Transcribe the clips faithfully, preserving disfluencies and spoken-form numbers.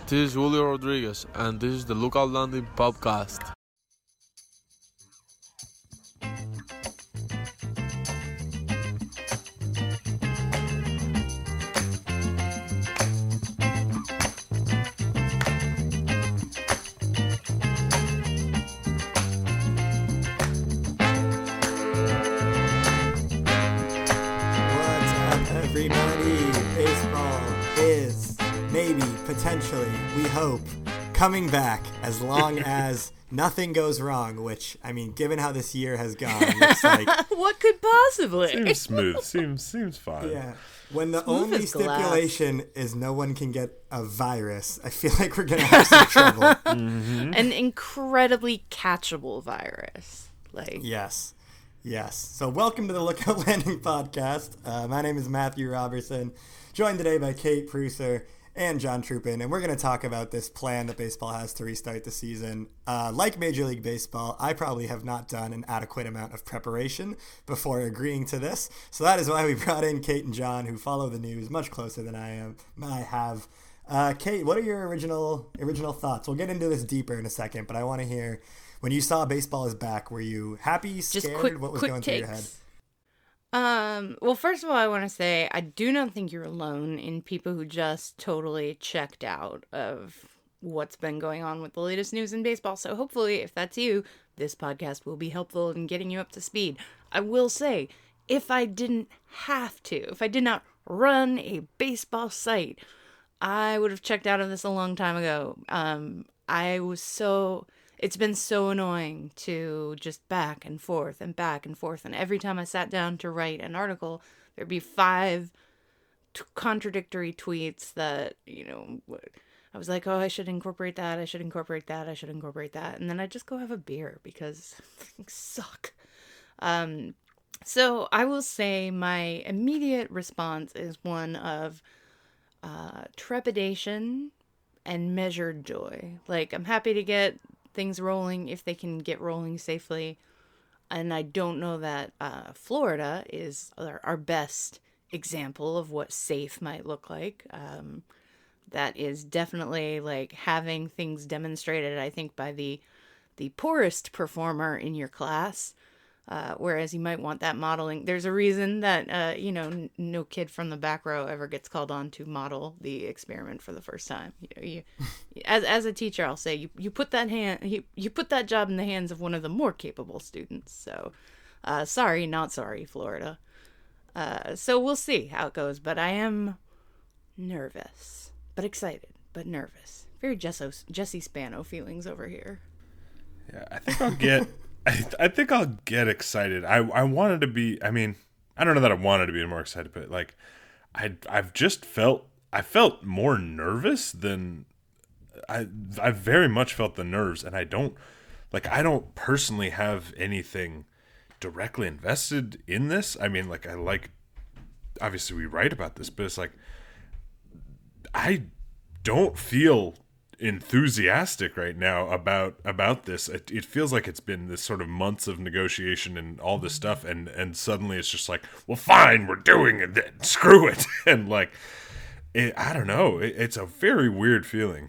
This is Julio Rodriguez, and this is the Lookout Landing podcast. Potentially, we hope, coming back as long as nothing goes wrong, which, I mean, given how this year has gone, looks like... What could possibly? Seems smooth. Seems seems fine. Yeah. When the Smooth only as glass. stipulation is no one can get a virus, I feel like we're going to have some trouble. Mm-hmm. An incredibly catchable virus. Like Yes. Yes. So welcome to the Lookout Landing podcast. Uh, my name is Matthew Robertson, joined today by Kate Pruser and John Troopin, and we're going to talk about this plan that baseball has to restart the season. Uh, like Major League Baseball, I probably have not done an adequate amount of preparation before agreeing to this, so that is why we brought in Kate and John, who follow the news much closer than I am. I have. Uh, Kate, what are your original original thoughts? We'll get into this deeper in a second, but I want to hear, when you saw baseball is back, were you happy, scared? just quick, what was quick going takes. through your head? Um, well, first of all, I want to say I do not think you're alone in people who just totally checked out of what's been going on with the latest news in baseball. So hopefully, if that's you, this podcast will be helpful in getting you up to speed. I will say, if I didn't have to, if I did not run a baseball site, I would have checked out of this a long time ago. Um, I was so... It's been so annoying to just back and forth and back and forth. And every time I sat down to write an article, there'd be five t- contradictory tweets that, you know, I was like, oh, I should incorporate that. I should incorporate that. I should incorporate that. And then I just go have a beer because things suck. Um, so I will say my immediate response is one of uh, trepidation and measured joy. Like, I'm happy to get things rolling if they can get rolling safely. And I don't know that uh, Florida is our, our best example of what safe might look like. Um, that is definitely like having things demonstrated, I think, by the the poorest performer in your class. Uh, whereas you might want that modeling. There's a reason that, uh, you know, n- no kid from the back row ever gets called on to model the experiment for the first time. You know, you, as as a teacher, I'll say you, you put that hand you, you put that job in the hands of one of the more capable students. So, uh, sorry, not sorry, Florida. Uh, so we'll see how it goes. But I am nervous, but excited, but nervous. Very Jesse Jesse Spano feelings over here. Yeah, I think I'll get. I, I think I'll get excited. I I wanted to be. I mean, I don't know that I wanted to be more excited, but like, I I've just felt I felt more nervous than I I very much felt the nerves, and I don't like I don't personally have anything directly invested in this. I mean, like I like obviously we write about this, but it's like I don't feel enthusiastic right now about about this. It, it feels like it's been this sort of months of negotiation and all this stuff, and and suddenly it's just like, well, fine, we're doing it then. Screw it. And like it, I don't know, it, it's a very weird feeling.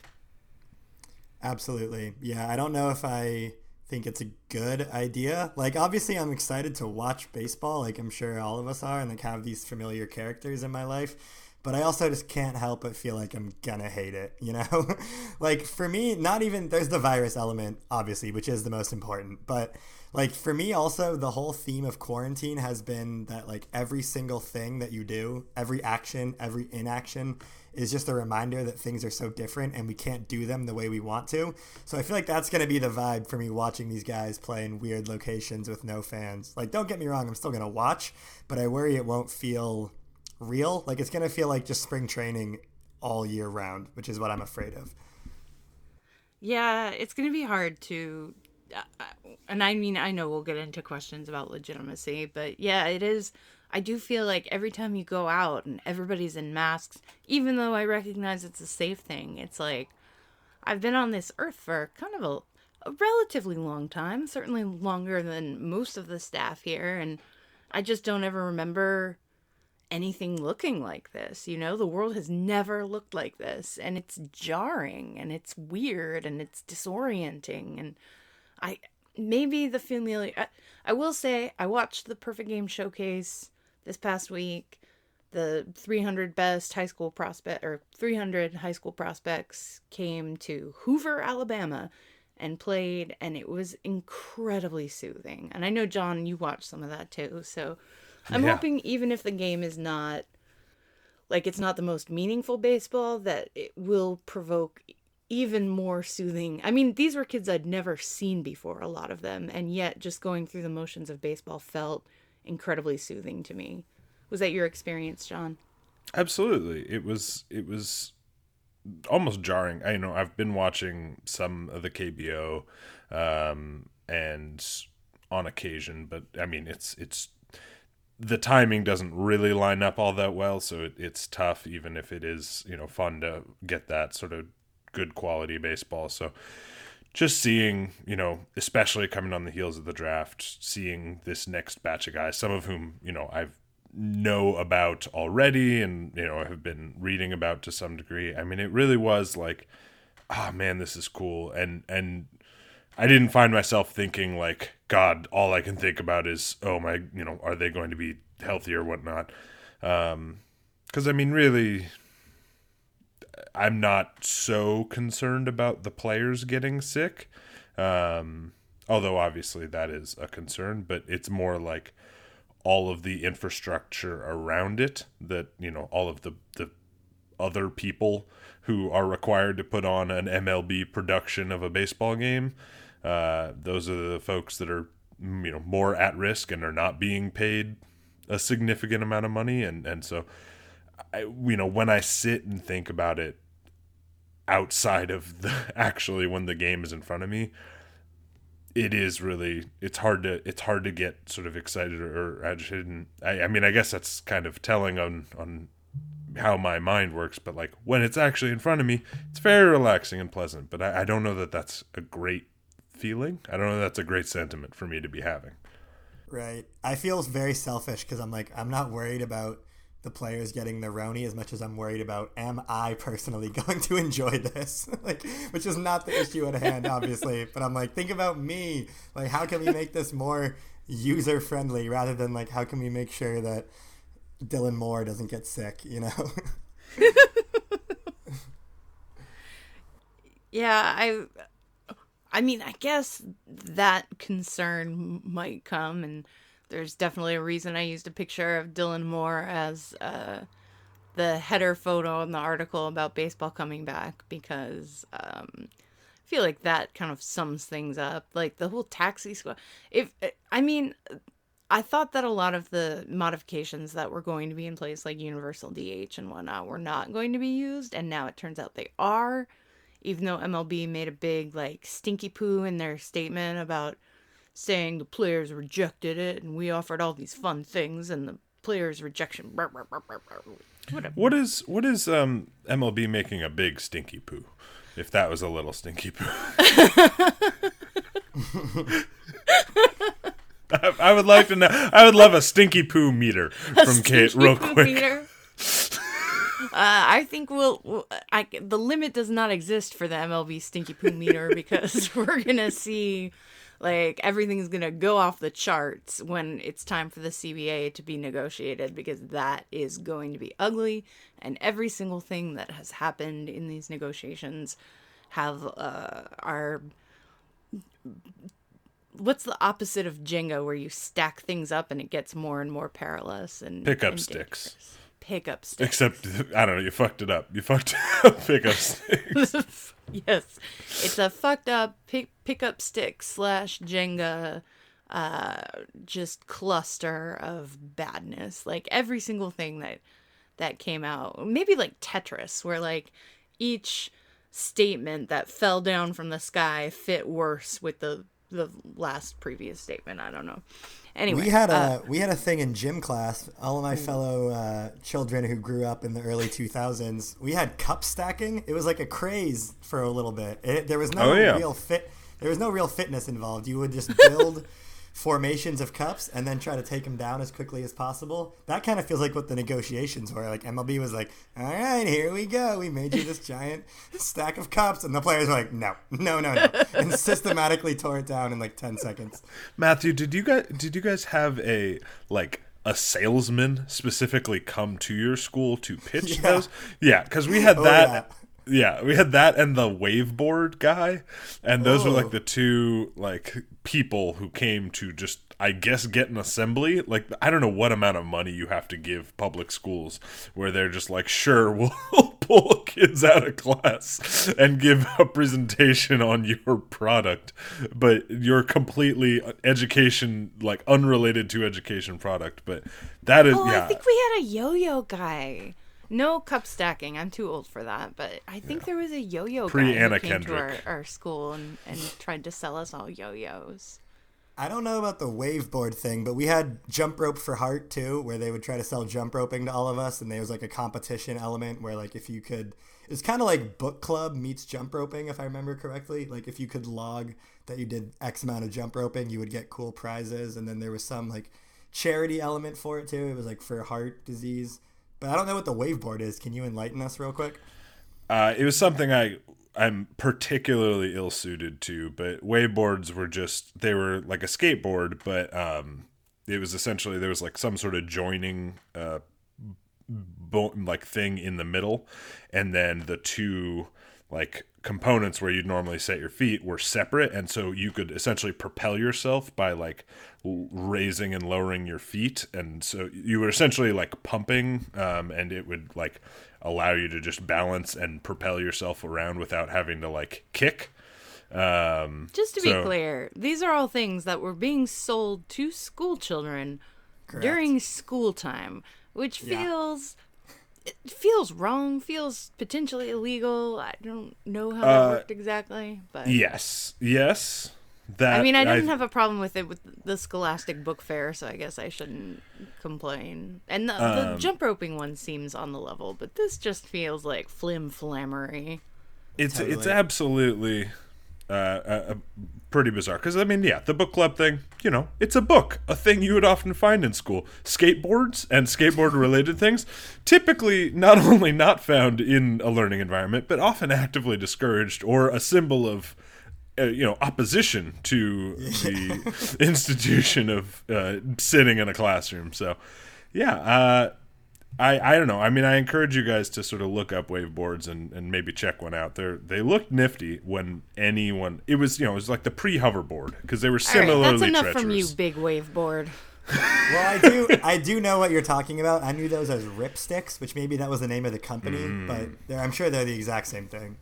Absolutely. Yeah, I don't know if I think it's a good idea. Like, obviously I'm excited to watch baseball, like I'm sure all of us are, and like have these familiar characters in my life. But I also just can't help but feel like I'm gonna hate it, you know? Like, for me, not even, there's the virus element, obviously, which is the most important. But, like, for me also, the whole theme of quarantine has been that, like, every single thing that you do, every action, every inaction is just a reminder that things are so different and we can't do them the way we want to. So I feel like that's gonna be the vibe for me watching these guys play in weird locations with no fans. Like, don't get me wrong, I'm still gonna watch, but I worry it won't feel real. Like, it's gonna feel like just spring training all year round, which is what I'm afraid of. Yeah, it's gonna be hard to uh, and I mean, I know we'll get into questions about legitimacy, but yeah, it is. I do feel like every time you go out and everybody's in masks, even though I recognize it's a safe thing, it's like I've been on this earth for kind of a, a relatively long time, certainly longer than most of the staff here, and I just don't ever remember anything looking like this. You know, the world has never looked like this, and it's jarring and it's weird and it's disorienting. And I maybe the familiar. I, I will say I watched the Perfect Game Showcase this past week. The three hundred best high school prospect or three hundred high school prospects came to Hoover, Alabama, and played, and it was incredibly soothing. And I know, John, you watched some of that too. So I'm Yeah. hoping even if the game is not like it's not the most meaningful baseball, that it will provoke even more soothing. I mean, these were kids I'd never seen before, a lot of them, and yet just going through the motions of baseball felt incredibly soothing to me. Was that your experience, John? Absolutely. It was it was almost jarring. I know I've been watching some of the K B O um and on occasion, but I mean it's it's the timing doesn't really line up all that well, so it, it's tough even if it is, you know, fun to get that sort of good quality baseball. So just seeing, you know, especially coming on the heels of the draft, seeing this next batch of guys, some of whom, you know, I've know about already and, you know, have been reading about to some degree. I mean, it really was like, oh man, this is cool. And, and I didn't find myself thinking like, God, all I can think about is, oh my, you know, are they going to be healthy or whatnot? Um, cause I mean, really, I'm not so concerned about the players getting sick. Um, although obviously that is a concern, but it's more like, all of the infrastructure around it, that, you know, all of the, the other people who are required to put on an M L B production of a baseball game. Uh, those are the folks that are, you know, more at risk and are not being paid a significant amount of money. And, and so, I, you know, when I sit and think about it outside of the, actually when the game is in front of me, it is really, it's hard to, it's hard to get sort of excited or agitated. And I, I mean, I guess that's kind of telling on, on how my mind works, but like when it's actually in front of me, it's very relaxing and pleasant, but I, I don't know that that's a great feeling. I don't know that that's a great sentiment for me to be having. Right. I feel very selfish because I'm like, I'm not worried about the players getting the Roni as much as I'm worried about, am I personally going to enjoy this? Like, which is not the issue at hand, obviously. But I'm like, think about me. Like, how can we make this more user friendly rather than like, how can we make sure that Dylan Moore doesn't get sick, you know? Yeah, I I mean, I guess that concern might come, and there's definitely a reason I used a picture of Dylan Moore as uh, the header photo in the article about baseball coming back, because um, I feel like that kind of sums things up. Like the whole taxi squad. If I mean, I thought that a lot of the modifications that were going to be in place, like universal D H and whatnot, were not going to be used, and now it turns out they are. Even though M L B made a big like stinky poo in their statement about saying the players rejected it and we offered all these fun things and the players' rejection. Whatever. What is what is um, M L B making a big stinky poo? If that was a little stinky poo, I, I would like to know. I would love a stinky poo meter from Kate, real quick. Meter. Uh, I think we'll, we'll I, the limit does not exist for the M L B stinky poo meter because we're going to see like everything's going to go off the charts when it's time for the C B A to be negotiated, because that is going to be ugly, and every single thing that has happened in these negotiations have uh, are what's the opposite of Jenga, where you stack things up and it gets more and more perilous and Pickup and sticks. dangerous. Pickup sticks. Except, I don't know, you fucked it up. You fucked up pickup sticks. Yes. It's a fucked up pick, pickup stick slash Jenga uh, just cluster of badness. Like every single thing that that came out. Maybe like Tetris, where like each statement that fell down from the sky fit worse with the, the last previous statement. I don't know. Anyway, we had a uh, we had a thing in gym class. All of my fellow uh, children who grew up in the early two thousands, we had cup stacking. It was like a craze for a little bit. It, there was no Oh, yeah. real fit. There was no real fitness involved. You would just build formations of cups and then try to take them down as quickly as possible. That kind of feels like what the negotiations were. Like M L B was like, all right, here we go. We made you this giant stack of cups. And the players were like, no, no, no, no. And systematically tore it down in like ten seconds. Matthew, did you guys did you guys have a like a salesman specifically come to your school to pitch Yeah. those? Yeah, because we had Oh, that. yeah. Yeah, we had that and the waveboard guy, and those were Oh. like the two like people who came to just, I guess, get an assembly. Like, I don't know what amount of money you have to give public schools where they're just like, sure, we'll pull kids out of class and give a presentation on your product, but you're completely education, like unrelated to education product. But that is, Oh, yeah. I think we had a yo-yo guy. No cup stacking. I'm too old for that. But I think there was a yo-yo guy Pre-Anna who came to our, Kendrick. our school and, and tried to sell us all yo-yos. I don't know about the waveboard thing, but we had jump rope for heart too, where they would try to sell jump roping to all of us, and there was like a competition element where like if you could, it's kind of like book club meets jump roping, if I remember correctly. Like if you could log that you did X amount of jump roping, you would get cool prizes, and then there was some like charity element for it too. It was like for heart disease, but I don't know what the waveboard is. Can you enlighten us real quick? Uh, it was something I I'm particularly ill suited to, but waveboards were just, they were like a skateboard, but um, it was essentially, there was like some sort of joining uh, bo- like thing in the middle, and then the two like components where you'd normally set your feet were separate, and so you could essentially propel yourself by like l- raising and lowering your feet, and so you were essentially like pumping, um, and it would like allow you to just balance and propel yourself around without having to like kick. Um, Just to be so- clear, these are all things that were being sold to school children Correct. during school time, which Yeah. feels it feels wrong, feels potentially illegal. I don't know how that Uh, worked exactly, but Yes, yes. That I mean, I didn't have a problem with it with the Scholastic Book Fair, so I guess I shouldn't complain. And the, the Um, jump roping one seems on the level, but this just feels like flim flammery. It's it's Totally. absolutely uh, uh, uh, pretty bizarre. Because I mean, yeah, the book club thing. You know, it's a book, a thing you would often find in school. Skateboards and skateboard-related things, typically not only not found in a learning environment, but often actively discouraged or a symbol of, uh, you know, opposition to the institution of uh, sitting in a classroom. So, yeah. Uh, I, I don't know. I mean, I encourage you guys to sort of look up waveboards and, and maybe check one out. They they looked nifty when anyone. It was you know it was like the pre-hoverboard because they were All right, similarly that's enough treacherous. from you, big wave board. Well, I do I do know what you're talking about. I knew those as ripsticks, which maybe that was the name of the company, Mm. but they're, I'm sure they're the exact same thing.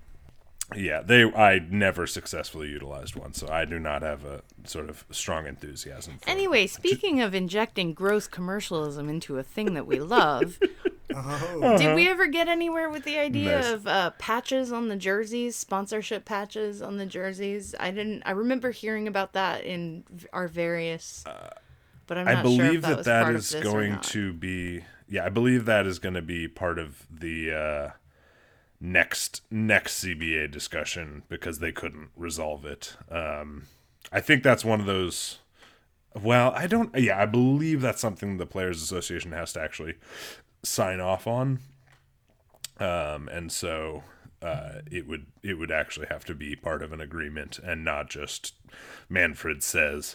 Yeah, they. I never successfully utilized one, so I do not have a sort of strong enthusiasm. For Anyway, speaking of injecting gross commercialism into a thing that we love, Oh, did we ever get anywhere with the idea Nice. of uh, patches on the jerseys, sponsorship patches on the jerseys? I didn't. I remember hearing about that in v- our various, but I'm not I believe sure if that, that was that part is of this or going not. to be. Yeah, I believe that is going to be part of the uh, next next C B A discussion because they couldn't resolve it. Um, I think that's one of those. Well, I don't. Yeah, I believe that's something the Players Association has to actually sign off on, um, and so uh, it would it would actually have to be part of an agreement and not just Manfred says,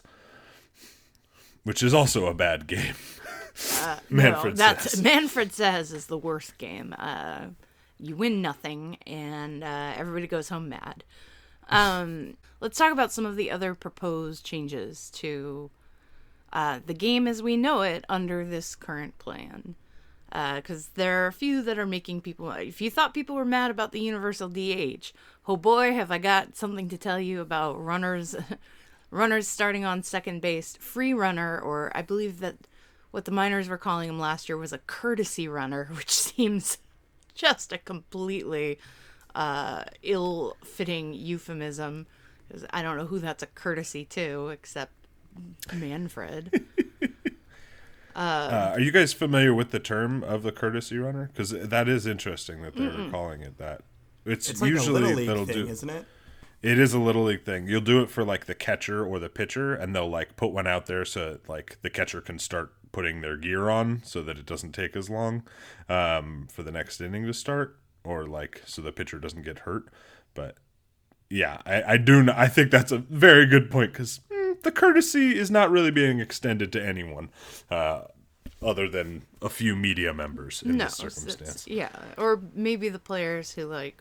which is also a bad game. Uh, Manfred no, that's Says. Manfred Says is the worst game. Uh, you win nothing, and uh, everybody goes home mad. Um, let's talk about some of the other proposed changes to uh, the game as we know it under this current plan. Because there are a few that are making people. If you thought people were mad about the universal D H, oh boy, have I got something to tell you about runners, runners starting on second base, free runner, or I believe that what the minors were calling him last year was a courtesy runner, which seems just a completely uh, ill-fitting euphemism. 'Cause I don't know who that's a courtesy to, except Manfred. Uh, are you guys familiar with the term of the courtesy runner? Because that is interesting that they're calling it that. It's, it's like usually a little league that'll thing, do. isn't it? It is a little league thing. You'll do it for like the catcher or the pitcher, and they'll like put one out there so like the catcher can start putting their gear on so that it doesn't take as long um, for the next inning to start, or like so the pitcher doesn't get hurt. But yeah, I, I do. I think that's a very good point because mm, the courtesy is not really being extended to anyone. Uh, other than a few media members in no, this circumstance. Yeah, or maybe the players who like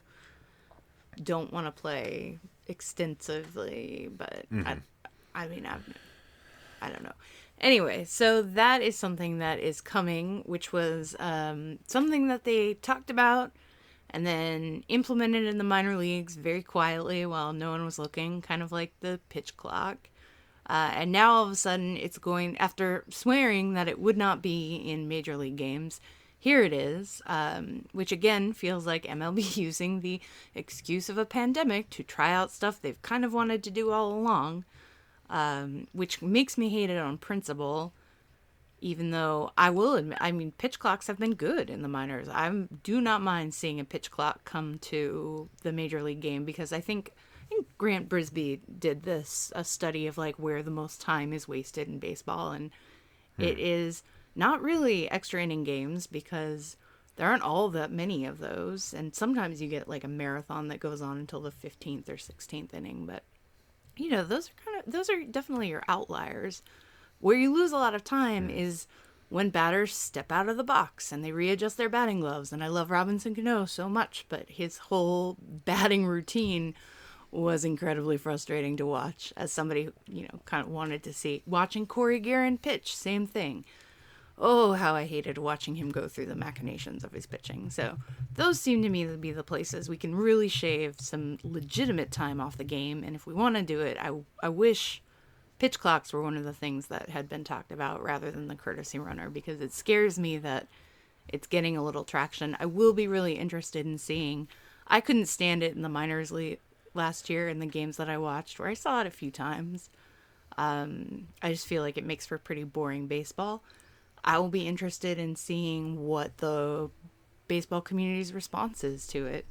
don't want to play extensively, but mm-hmm. I, I mean, I, I don't know. Anyway, so that is something that is coming, which was um, something that they talked about and then implemented in the minor leagues very quietly while no one was looking, kind of like the pitch clock. Uh, and now all of a sudden it's going, after swearing that it would not be in major league games, here it is, um, which again feels like M L B using the excuse of a pandemic to try out stuff they've kind of wanted to do all along, um, which makes me hate it on principle, even though I will admit, I mean, pitch clocks have been good in the minors. I do not mind seeing a pitch clock come to the major league game because I think I think Grant Brisbee did this, a study of like where the most time is wasted in baseball, and hmm. it is not really extra inning games because there aren't all that many of those, and sometimes you get like a marathon that goes on until the fifteenth or sixteenth inning, but you know, those are kind of those are definitely your outliers. Where you lose a lot of time hmm. is when batters step out of the box and they readjust their batting gloves, and I love Robinson Cano so much, but his whole batting routine was incredibly frustrating to watch as somebody, you know, kind of wanted to see. Watching Corey Guerin pitch, same thing. Oh, how I hated watching him go through the machinations of his pitching. So those seem to me to be the places we can really shave some legitimate time off the game. And if we want to do it, I, I wish pitch clocks were one of the things that had been talked about rather than the courtesy runner, because it scares me that it's getting a little traction. I will be really interested in seeing. I couldn't stand it in the minors league last year in the games that I watched, where I saw it a few times. Um, I just feel like it makes for pretty boring baseball. I will be interested in seeing what the baseball community's response is to it.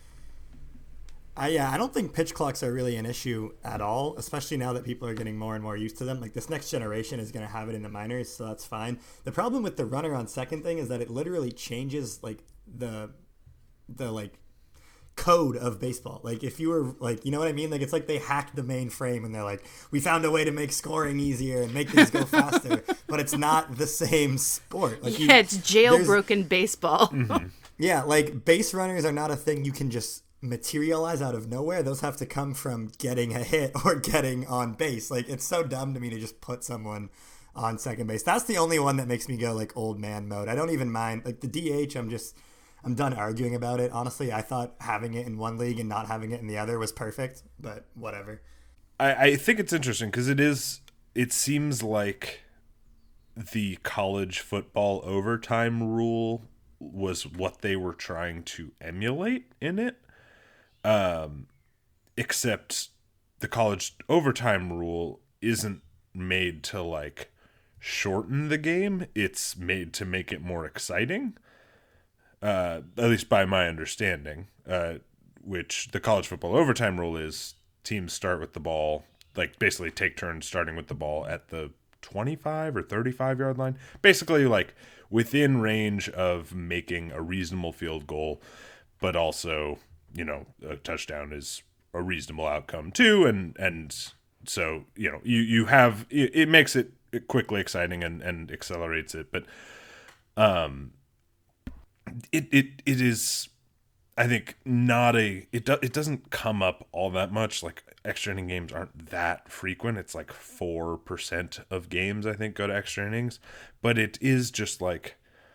I, yeah, I don't think pitch clocks are really an issue at all, especially now that people are getting more and more used to them. Like, this next generation is going to have it in the minors, so that's fine. The problem with the runner on second thing is that it literally changes, like, the, the like, code of baseball. Like, if you were, like, you know what I mean? Like, it's like they hacked the mainframe and they're like, we found a way to make scoring easier and make things go faster, but it's not the same sport. Like, yeah, you, it's jailbroken baseball. Mm-hmm. Yeah, like, base runners are not a thing you can just materialize out of nowhere. Those have to come from getting a hit or getting on base. Like, it's so dumb to me to just put someone on second base. That's the only one that makes me go like old man mode. I don't even mind like the D H. I'm just I'm done arguing about it. Honestly, I thought having it in one league and not having it in the other was perfect, but whatever. I, I think it's interesting because it is it seems like the college football overtime rule was what they were trying to emulate in it. Um, except the college overtime rule isn't made to like shorten the game. It's made to make it more exciting. Uh, at least by my understanding, uh, which the college football overtime rule is teams start with the ball, like basically take turns starting with the ball at the twenty-five or thirty-five yard line. Basically like within range of making a reasonable field goal, but also, you know, a touchdown is a reasonable outcome too. And, and so, you know, you, you have, it, it makes it quickly exciting and, and accelerates it. But, um, it, it, it is, I think not a, it do, it doesn't come up all that much. Like extra inning games aren't that frequent. It's like four percent of games, I think, go to extra innings, but it is just like,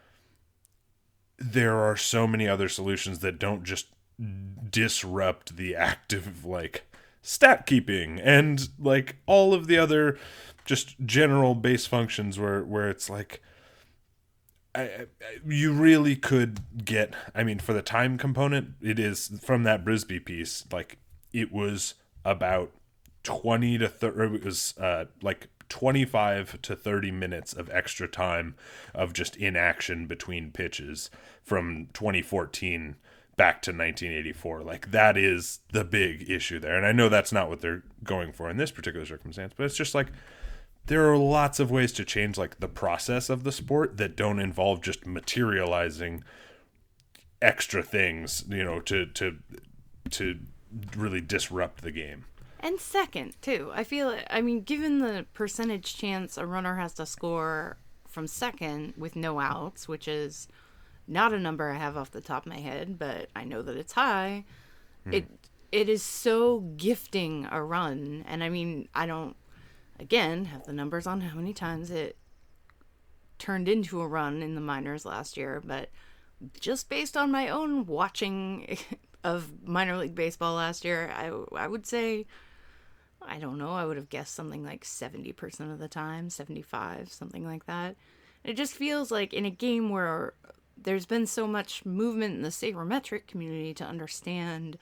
there are so many other solutions that don't just disrupt the active like stat keeping and like all of the other just general base functions where where it's like I, I, you really could get, I mean, for the time component, it is from that Brisbee piece, like it was about twenty to thirty, it was uh like twenty-five to thirty minutes of extra time of just inaction between pitches from twenty fourteen back to nineteen eighty-four. Like, that is the big issue there. And I know that's not what they're going for in this particular circumstance, but it's just like, there are lots of ways to change like the process of the sport that don't involve just materializing extra things, you know, to to to really disrupt the game. And second, too, I feel, I mean, given the percentage chance a runner has to score from second with no outs, which is not a number I have off the top of my head, but I know that it's high, hmm. it it is so gifting a run. And I mean, I don't, again, have the numbers on how many times it turned into a run in the minors last year, but just based on my own watching of minor league baseball last year, I, I would say, I don't know, I would have guessed something like seventy percent of the time, seventy-five, something like that. It just feels like in a game where there's been so much movement in the sabermetric community to understand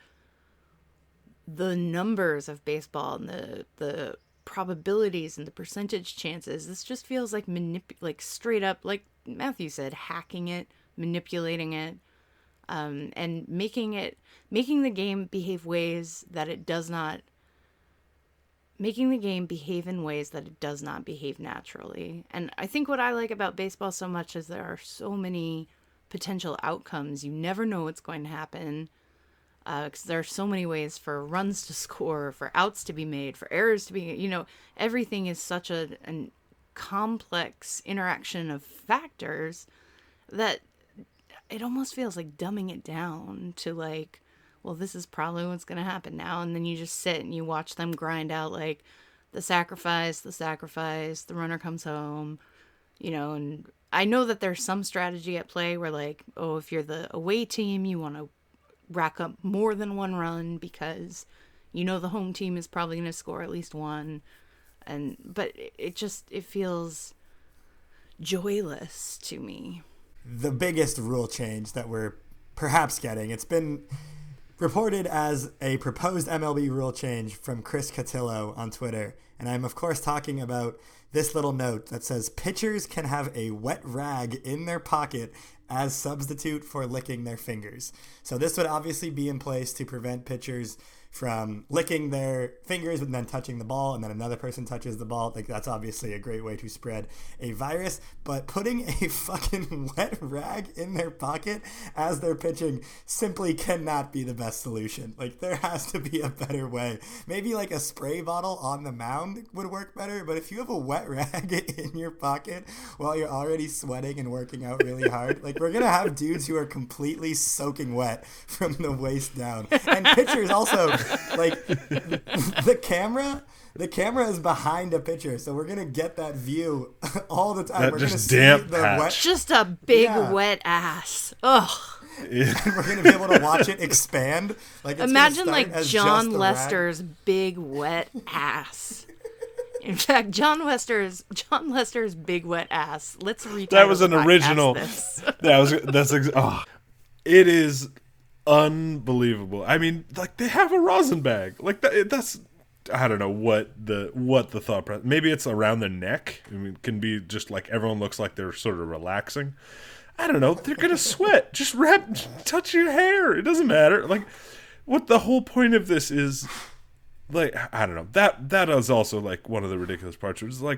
the numbers of baseball and the the probabilities and the percentage chances, this just feels like manip- like straight up, like Matthew said, hacking it, manipulating it, um, and making it, making the game behave ways that it does not, making the game behave in ways that it does not behave naturally. And I think what I like about baseball so much is there are so many potential outcomes. You never know what's going to happen, because uh, there are so many ways for runs to score, for outs to be made, for errors to be, you know, everything is such a, a complex interaction of factors that it almost feels like dumbing it down to like, well, this is probably what's going to happen now. And then you just sit and you watch them grind out like the sacrifice, the sacrifice, the runner comes home, you know. And I know that there's some strategy at play where like, oh, if you're the away team, you want to rack up more than one run because you know the home team is probably going to score at least one. And but it just, it feels joyless to me. The biggest rule change that we're perhaps getting, it's been reported as a proposed M L B rule change from Chris Cotillo on Twitter. And I'm, of course, talking about this little note that says pitchers can have a wet rag in their pocket as substitute for licking their fingers. So this would obviously be in place to prevent pitchers from licking their fingers and then touching the ball, and then another person touches the ball. Like, that's obviously a great way to spread a virus. But putting a fucking wet rag in their pocket as they're pitching simply cannot be the best solution. Like, there has to be a better way. Maybe like a spray bottle on the mound would work better, but if you have a wet rag in your pocket while you're already sweating and working out really hard, like, we're gonna have dudes who are completely soaking wet from the waist down. And pitchers also, like, the camera the camera is behind a pitcher, so we're gonna get that view all the time. That we're just gonna damp see the patch. wet, Just a big Yeah. wet ass. Ugh. Yeah. and we're gonna be able to watch it expand. Like, it's Imagine gonna start like as John just a Lester's big wet ass. In fact, John Lester's John Lester's big wet ass. Let's retitle That was the an podcast original. this. That was that's ex- oh, it is unbelievable. I mean, like, they have a rosin bag. Like, that, that's, I don't know what the what the thought process. Maybe it's around the neck. I mean, it can be just like everyone looks like they're sort of relaxing. I don't know. They're gonna sweat. Just wrap, touch your hair. It doesn't matter. Like, what the whole point of this is, like, I don't know. That that is also like one of the ridiculous parts. Which is like,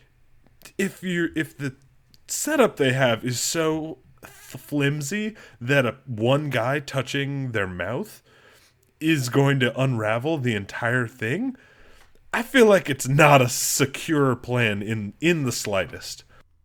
if you if the setup they have is so flimsy that a one guy touching their mouth is going to unravel the entire thing, I feel like it's not a secure plan in in the slightest.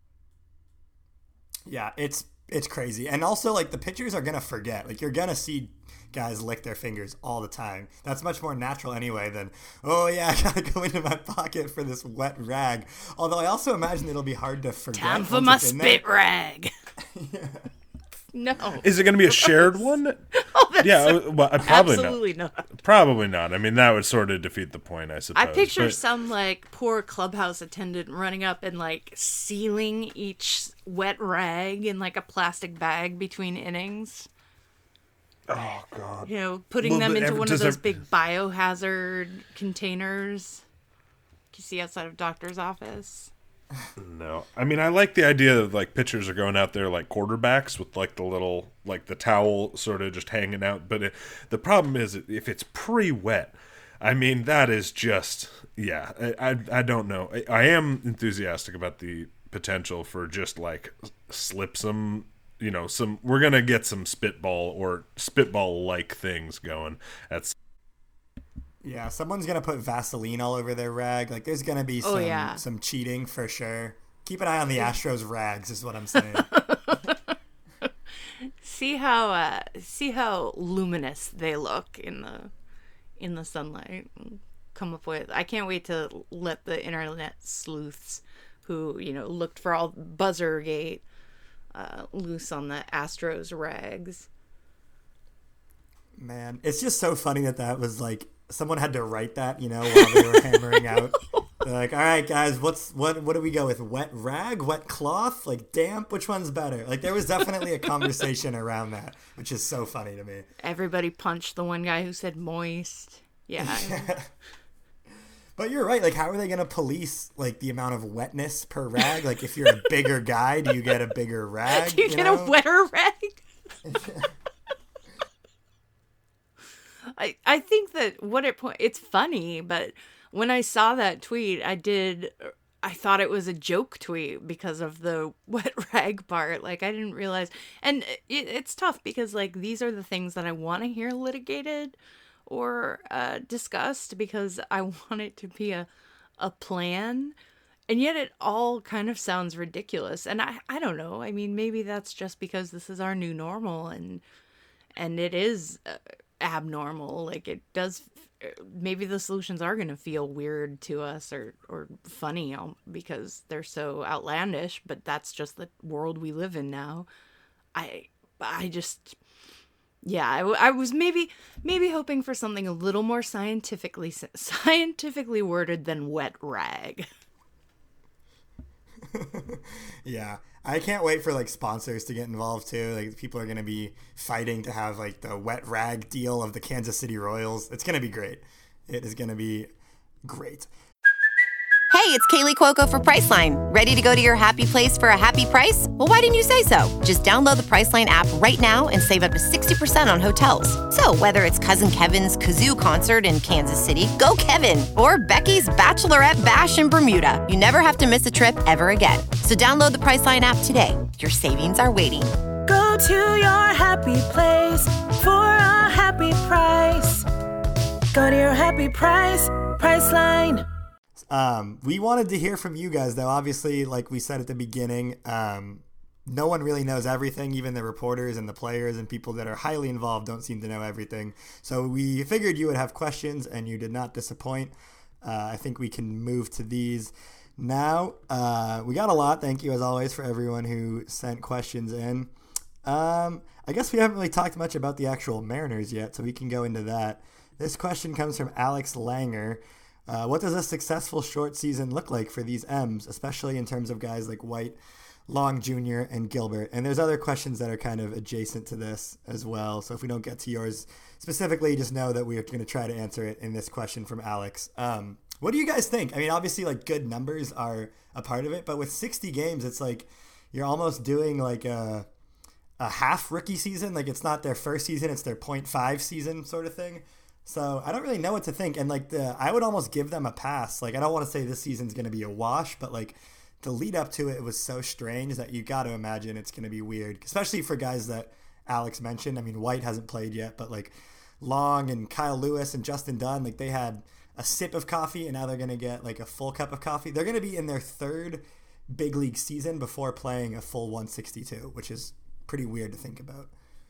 Yeah, it's it's crazy. And also, like, the pitchers are gonna forget. Like, you're gonna see guys lick their fingers all the time. That's much more natural anyway than, oh yeah, I gotta go into my pocket for this wet rag. Although I also imagine it'll be hard to forget. Time for once my it's in spit there. rag. Yeah. No. Is it going to be a shared one? Oh, that's Yeah, so- well, uh, probably absolutely not. not. Probably not. I mean, that would sort of defeat the point, I suppose. I picture But- some like poor clubhouse attendant running up and like sealing each wet rag in like a plastic bag between innings. Oh God. You know, putting Well, them but into ever- one of does those ev- big biohazard containers you see outside of doctor's office. No, I mean I like the idea of like pitchers are going out there like quarterbacks with like the little like the towel sort of just hanging out. But it, the problem is if it's pre-wet, I mean that is just yeah. I I, I don't know. I, I am enthusiastic about the potential for just like slip some. You know, some we're gonna get some spitball or spitball like things going. That's Yeah, someone's gonna put Vaseline all over their rag. Like, there's gonna be some Oh, yeah. some cheating for sure. Keep an eye on the Astros rags, is what I'm saying. See how uh, see how luminous they look in the in the sunlight. Come up with. I can't wait to let the internet sleuths, who you know looked for all Buzzergate, uh, loose on the Astros rags. Man, it's just so funny that that was like someone had to write that, you know, while they were hammering out. They're like, all right, guys, what's what? What do we go with? Wet rag, wet cloth, like damp? Which one's better? Like there was definitely a conversation around that, which is so funny to me. Everybody punched the one guy who said moist. Yeah. But you're right. Like, how are they going to police like the amount of wetness per rag? Like, if you're a bigger guy, do you get a bigger rag? Do you, you get know? a wetter rag? I I think that what it point it's funny, but when I saw that tweet, I did I thought it was a joke tweet because of the wet rag part. Like I didn't realize, and it, it's tough because like these are the things that I want to hear litigated or uh, discussed because I want it to be a a plan. And yet it all kind of sounds ridiculous. And I, I don't know. I mean, maybe that's just because this is our new normal and and it is uh, abnormal. Like it does, maybe the solutions are going to feel weird to us or, or funny um, because they're so outlandish, but that's just the world we live in now. I, I just, yeah, I, I was maybe, maybe hoping for something a little more scientifically, scientifically worded than wet rag. Yeah, I can't wait for like sponsors to get involved too. Like people are gonna be fighting to have like the wet rag deal of the Kansas City Royals. It's gonna be great. It is gonna be great. Hey, it's Kaylee Cuoco for Priceline. Ready to go to your happy place for a happy price? Well, why didn't you say so? Just download the Priceline app right now and save up to sixty percent on hotels. So whether it's Cousin Kevin's Kazoo Concert in Kansas City, go Kevin, or Becky's Bachelorette Bash in Bermuda, you never have to miss a trip ever again. So download the Priceline app today. Your savings are waiting. Go to your happy place for a happy price. Go to your happy price, Priceline. Um, we wanted to hear from you guys, though. Obviously, like we said at the beginning, um, no one really knows everything. Even the reporters and the players and people that are highly involved don't seem to know everything. So we figured you would have questions, and you did not disappoint. Uh, I think we can move to these now. Uh, we got a lot. Thank you, as always, for everyone who sent questions in. Um, I guess we haven't really talked much about the actual Mariners yet, so we can go into that. This question comes from Alex Langer. Uh, what does a successful short season look like for these M's, especially in terms of guys like White, Long Junior, and Gilbert? And there's other questions that are kind of adjacent to this as well. So if we don't get to yours specifically, just know that we are going to try to answer it in this question from Alex. Um, what do you guys think? I mean, obviously, like good numbers are a part of it, but with sixty games, it's like you're almost doing like a a half rookie season. Like it's not their first season, it's their point five season sort of thing. So I don't really know what to think. And like the, I would almost give them a pass. Like I don't want to say this season's going to be a wash, but like the lead up to it was so strange that you got to imagine it's going to be weird, especially for guys that Alex mentioned. I mean, White hasn't played yet, but like Long and Kyle Lewis and Justin Dunn, like they had a sip of coffee and now they're going to get like a full cup of coffee. They're going to be in their third big league season before playing a full one sixty-two, which is pretty weird to think about.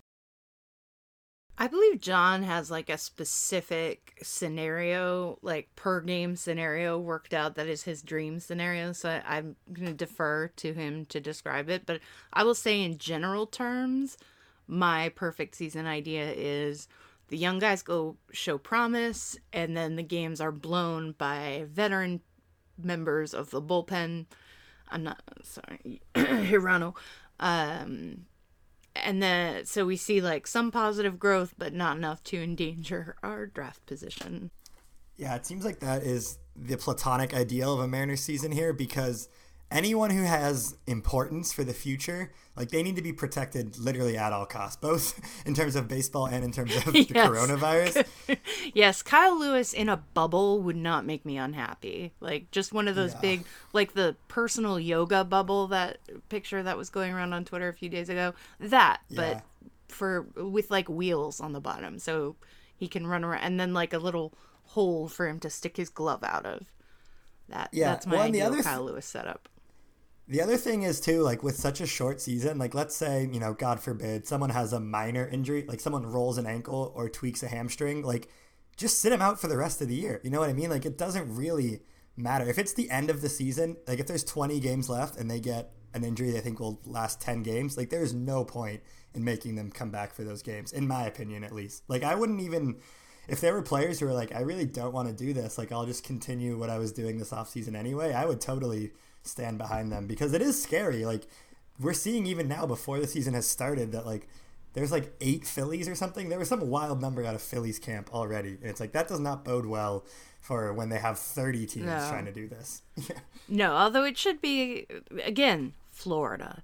I believe John has like a specific scenario, like per game scenario worked out that is his dream scenario. So I'm going to defer to him to describe it. But I will say in general terms, my perfect season idea is the young guys go show promise and then the games are blown by veteran members of the bullpen. I'm not, sorry, Hirano. Um... And then, so we see like some positive growth, but not enough to endanger our draft position. Yeah, it seems like that is the platonic ideal of a Mariners season here because anyone who has importance for the future, like they need to be protected literally at all costs, both in terms of baseball and in terms of the Yes. coronavirus. Yes, Kyle Lewis in a bubble would not make me unhappy. Like just one of those Yeah. big, like the personal yoga bubble, that picture that was going around on Twitter a few days ago. That, Yeah. but for with like wheels on the bottom, so he can run around, and then like a little hole for him to stick his glove out of. That Yeah, that's my well, and the ideal other th- Kyle Lewis setup. The other thing is too, like with such a short season, like let's say, you know, God forbid, someone has a minor injury, like someone rolls an ankle or tweaks a hamstring, like just sit him out for the rest of the year. You know what I mean? Like it doesn't really matter. If it's the end of the season, like if there's twenty games left and they get an injury they think will last ten games, like there's no point in making them come back for those games, in my opinion at least. Like I wouldn't even, if there were players who were like, I really don't want to do this, like I'll just continue what I was doing this offseason anyway, I would totally stand behind them, because it is scary. Like we're seeing even now before the season has started that like there's like eight Phillies or something. There was some wild number out of Phillies camp already. And it's like that does not bode well for when they have thirty teams No. trying to do this. No, although it should be, again, Florida.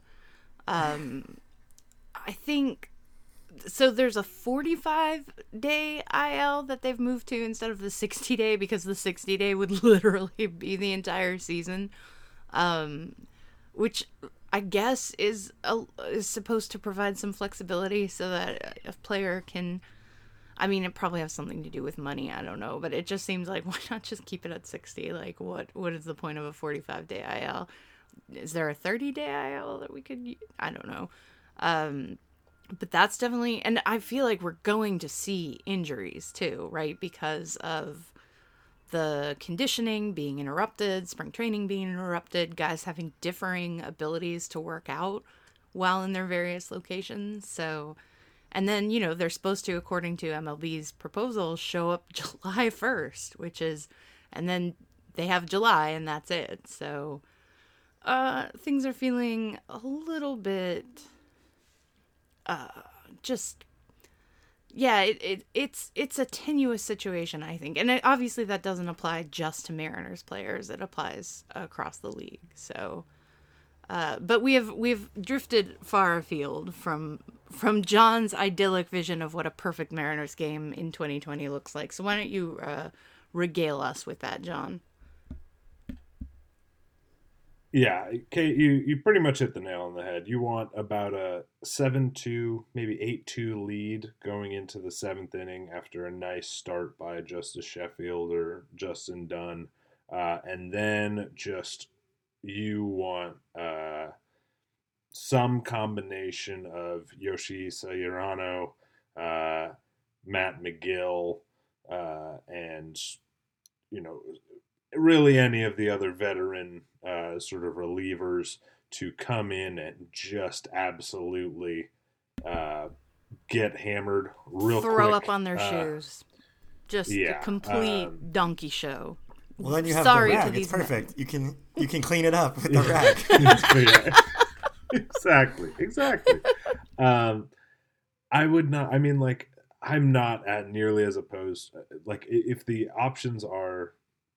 Um, I think, so there's a forty-five day I L that they've moved to instead of the sixty day, because the sixty day would literally be the entire season. Um, which I guess is a, is supposed to provide some flexibility so that a player can, I mean, it probably has something to do with money, I don't know, but it just seems like, why not just keep it at sixty? Like, what what is the point of a forty-five day I L? Is there a thirty day I L that we could, I don't know. Um, but that's definitely, and I feel like we're going to see injuries too, right? Because of the conditioning being interrupted, spring training being interrupted, guys having differing abilities to work out while in their various locations. So, and then, you know, they're supposed to, according to M L B's proposal, show up July first, which is, and then they have July and that's it. So, uh, things are feeling a little bit, uh, just, yeah, it, it it's it's a tenuous situation, I think, and it, obviously that doesn't apply just to Mariners players; it applies across the league. So, uh, but we have we've drifted far afield from from John's idyllic vision of what a perfect Mariners game in twenty twenty looks like. So why don't you uh, regale us with that, John? Yeah, Kate, you, you pretty much hit the nail on the head. You want about a seven two, maybe eight two lead going into the seventh inning after a nice start by Justice Sheffield or Justin Dunn. Uh, and then just you want uh, some combination of Yoshihisa Hirano, uh, Matt McGill, uh, and, you know, really any of the other veteran uh, sort of relievers to come in and just absolutely uh, get hammered real quick. Throw up on their Uh, shoes. Just yeah, a complete um, donkey show. Well, then you have Sorry the to rag. these It's perfect. You can you can clean it up with the rag. Yeah. exactly, exactly. Um, I would not. I mean, like, I'm not at nearly as opposed. Like, i- if the options are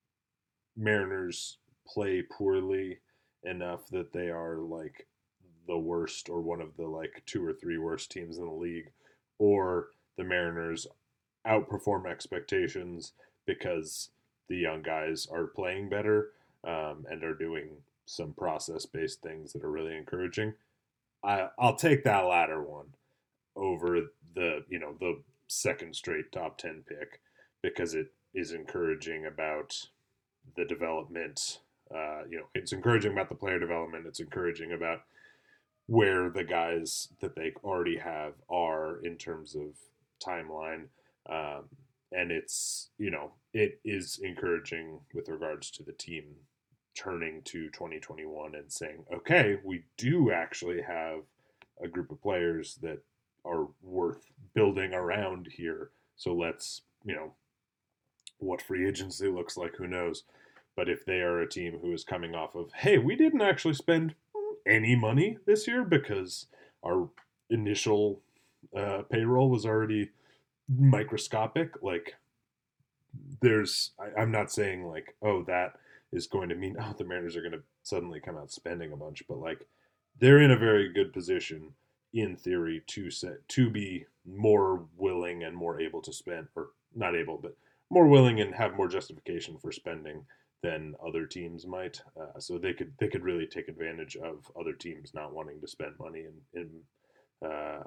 Mariners play poorly enough that they are like the worst or one of the like two or three worst teams in the league, or the Mariners outperform expectations because the young guys are playing better um, and are doing some process-based things that are really encouraging. I, I'll take that latter one over the, you know, the second straight top ten pick, because it is encouraging about the development. Uh, you know, it's encouraging about the player development. It's encouraging about where the guys that they already have are in terms of timeline. Um, and it's, you know, it is encouraging with regards to the team turning to twenty twenty-one and saying, okay, we do actually have a group of players that are worth building around here. So let's, you know, what free agency looks like, who knows? But if they are a team who is coming off of, hey, we didn't actually spend any money this year because our initial uh, payroll was already microscopic, like there's, I, I'm not saying like, oh, that is going to mean, oh, the Mariners are going to suddenly come out spending a bunch. But like, they're in a very good position in theory to set to be more willing and more able to spend, or not able, but more willing and have more justification for spending than other teams might. Uh, so they could they could really take advantage of other teams not wanting to spend money in in uh,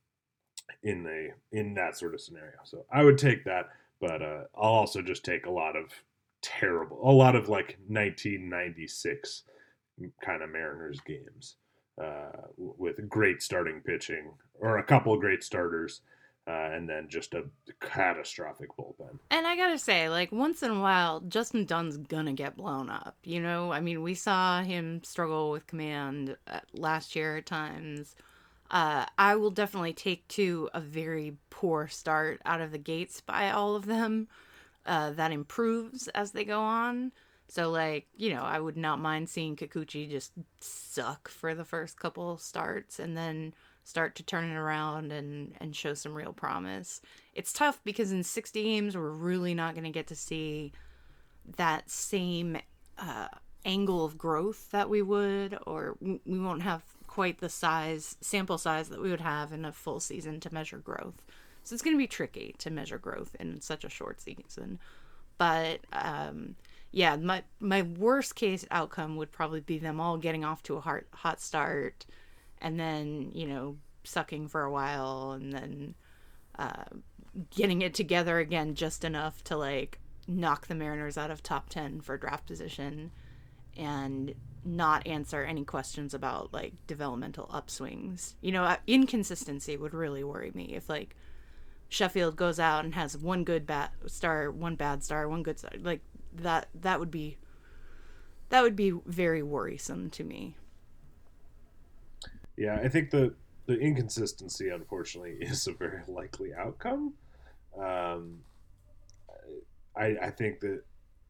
in a in that sort of scenario. So I would take that, but uh, I'll also just take a lot of terrible, a lot of like nineteen ninety-six kind of Mariners games uh, with great starting pitching or a couple of great starters. Uh, and then just a catastrophic bullpen. And I gotta say, like, once in a while, Justin Dunn's gonna get blown up, you know? I mean, we saw him struggle with command uh, last year at times. Uh, I will definitely take, too, a very poor start out of the gates by all of them. Uh, that improves as they go on. So, like, you know, I would not mind seeing Kikuchi just suck for the first couple starts and then start to turn it around and, and show some real promise. It's tough because in sixty games, we're really not going to get to see that same uh, angle of growth that we would, or we won't have quite the size, sample size that we would have in a full season to measure growth. So it's going to be tricky to measure growth in such a short season. But, um, yeah, my, my worst case outcome would probably be them all getting off to a hot, hot start, and then, you know, sucking for a while, and then uh, getting it together again just enough to, like, knock the Mariners out of top ten for draft position and not answer any questions about, like, developmental upswings. You know, inconsistency would really worry me if, like, Sheffield goes out and has one good bad star, one bad star, one good star. Like, that, that would be, that would be very worrisome to me. Yeah, I think the, the inconsistency, unfortunately, is a very likely outcome. Um, I I think that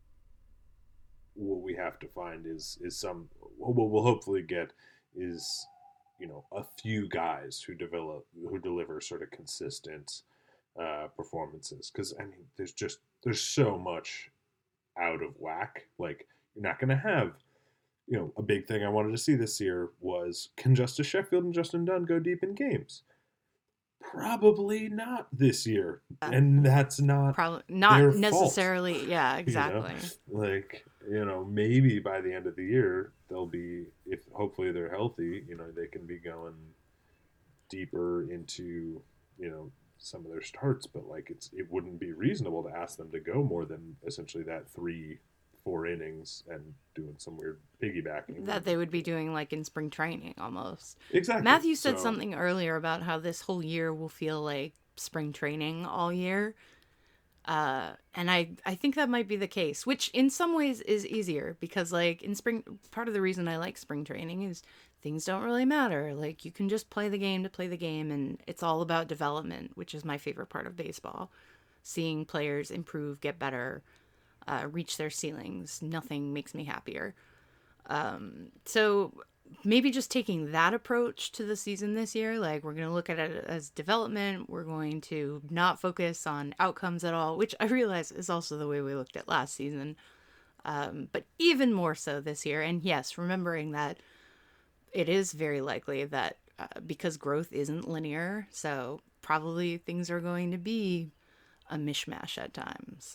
what we have to find is is some what we'll hopefully get is, you know, a few guys who develop who deliver sort of consistent uh, performances. Because I mean, there's just there's so much out of whack. Like, you're not going to have. You know, a big thing I wanted to see this year was, can Justice Sheffield and Justin Dunn go deep in games? Probably not this year, and that's not probably not their necessarily. Fault, yeah, exactly. You know? Like, you know, maybe by the end of the year they'll be, if hopefully they're healthy, you know, they can be going deeper into, you know, some of their starts. But like, it's it wouldn't be reasonable to ask them to go more than essentially that three. four innings and doing some weird piggybacking that they would be doing like in spring training almost. Exactly. Matthew said so, something earlier about how this whole year will feel like spring training all year. Uh, and I, I think that might be the case, which in some ways is easier because like in spring, part of the reason I like spring training is things don't really matter. Like, you can just play the game to play the game, and it's all about development, which is my favorite part of baseball. Seeing players improve, get better, Uh, reach their ceilings. Nothing makes me happier. Um, so maybe just taking that approach to the season this year, like, we're going to look at it as development. We're going to not focus on outcomes at all, which I realize is also the way we looked at last season. Um, but even more so this year. And yes, remembering that it is very likely that uh, because growth isn't linear, so probably things are going to be a mishmash at times.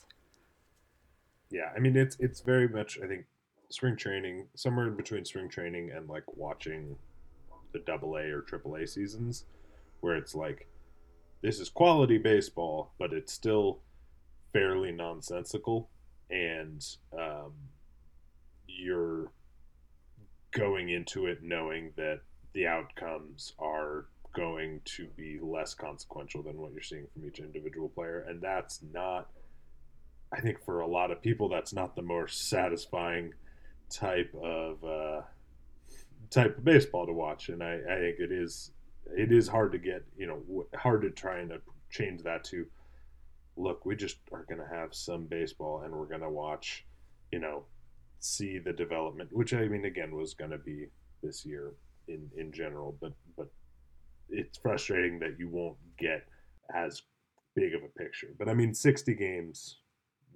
Yeah, I mean, it's it's very much, I think, spring training, somewhere in between spring training and, like, watching the double A or triple A seasons, where it's like, this is quality baseball, but it's still fairly nonsensical, and um, you're going into it knowing that the outcomes are going to be less consequential than what you're seeing from each individual player, and that's not... I think for a lot of people, that's not the more satisfying type of uh, type of baseball to watch, and I, I think it is it is hard to get, you know, hard to try and change that to, look, we just are going to have some baseball, and we're going to watch, you know, see the development, which I mean, again, was going to be this year in in general, but but it's frustrating that you won't get as big of a picture. But I mean, sixty games.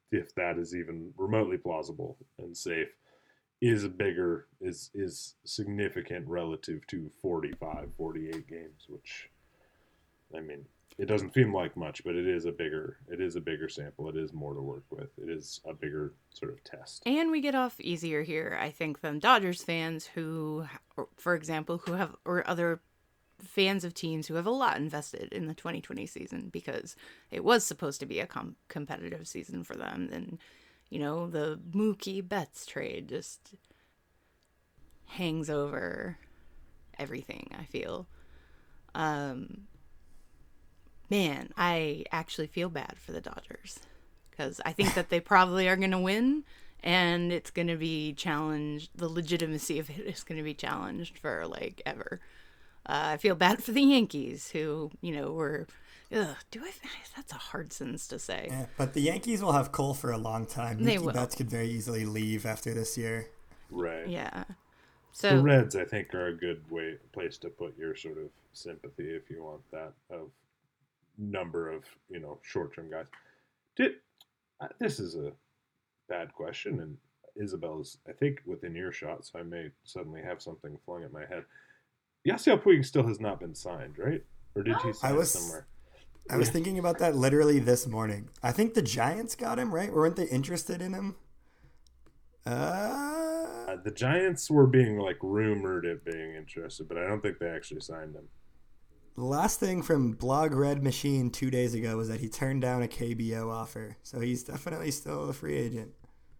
if that is even remotely plausible and safe, is a bigger is is significant relative to forty-five, forty-eight games, which, I mean, it doesn't seem like much, but it is a bigger it is a bigger sample. It is more to work with. It is a bigger sort of test. And we get off easier here, I think, than Dodgers fans who, for example, who have, or other fans of teams who have a lot invested in the twenty twenty season because it was supposed to be a com- competitive season for them. And, you know, the Mookie Betts trade just hangs over everything, I feel. Um, man, I actually feel bad for the Dodgers because I think that they probably are going to win, and it's going to be challenged. The legitimacy of it is going to be challenged for, like, ever. Uh, I feel bad for the Yankees, who, you know, were, ugh, do I, that's a hard sentence to say. Yeah, but the Yankees will have Cole for a long time. They Mookie will. Betts could very easily leave after this year. Right. Yeah. The So, Reds, I think, are a good way place to put your sort of sympathy if you want that of number of, you know, short-term guys. Did uh, this is a bad question, and Isabel's, I think, within earshot, so I may suddenly have something flung at my head. Yasiel Puig still has not been signed, right? Or did he sign I was somewhere? I was thinking about that literally this morning. I think the Giants got him, right? Weren't they interested in him? Uh, Uh, the Giants were being like rumored at being interested, but I don't think they actually signed him. the last thing from Blog Red Machine two days ago was that he turned down a K B O offer. So he's definitely still a free agent.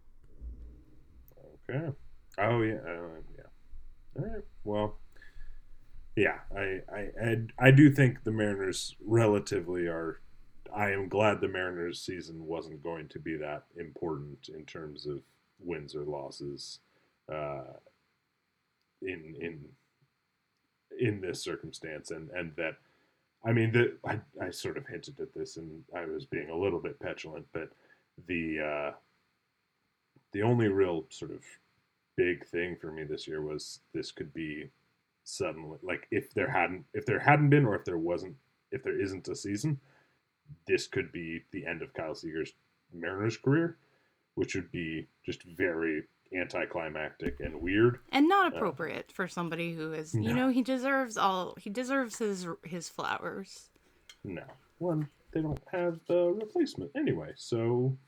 Okay. Oh yeah. Uh, yeah. All right. Well. Yeah, I, I, I, I do think the Mariners relatively are. I am glad the Mariners season wasn't going to be that important in terms of wins or losses, uh, in in in this circumstance, and, and that, I mean, the I, I sort of hinted at this, and I was being a little bit petulant, but the uh, the only real sort of big thing for me this year was this could be. Suddenly, like if there hadn't if there hadn't been or if there wasn't if there isn't a season, this could be the end of Kyle Seager's Mariners career, which would be just very anticlimactic and weird and not appropriate uh, for somebody who is, you no. know, he deserves all, he deserves his his flowers. No, one, they don't have the replacement anyway, so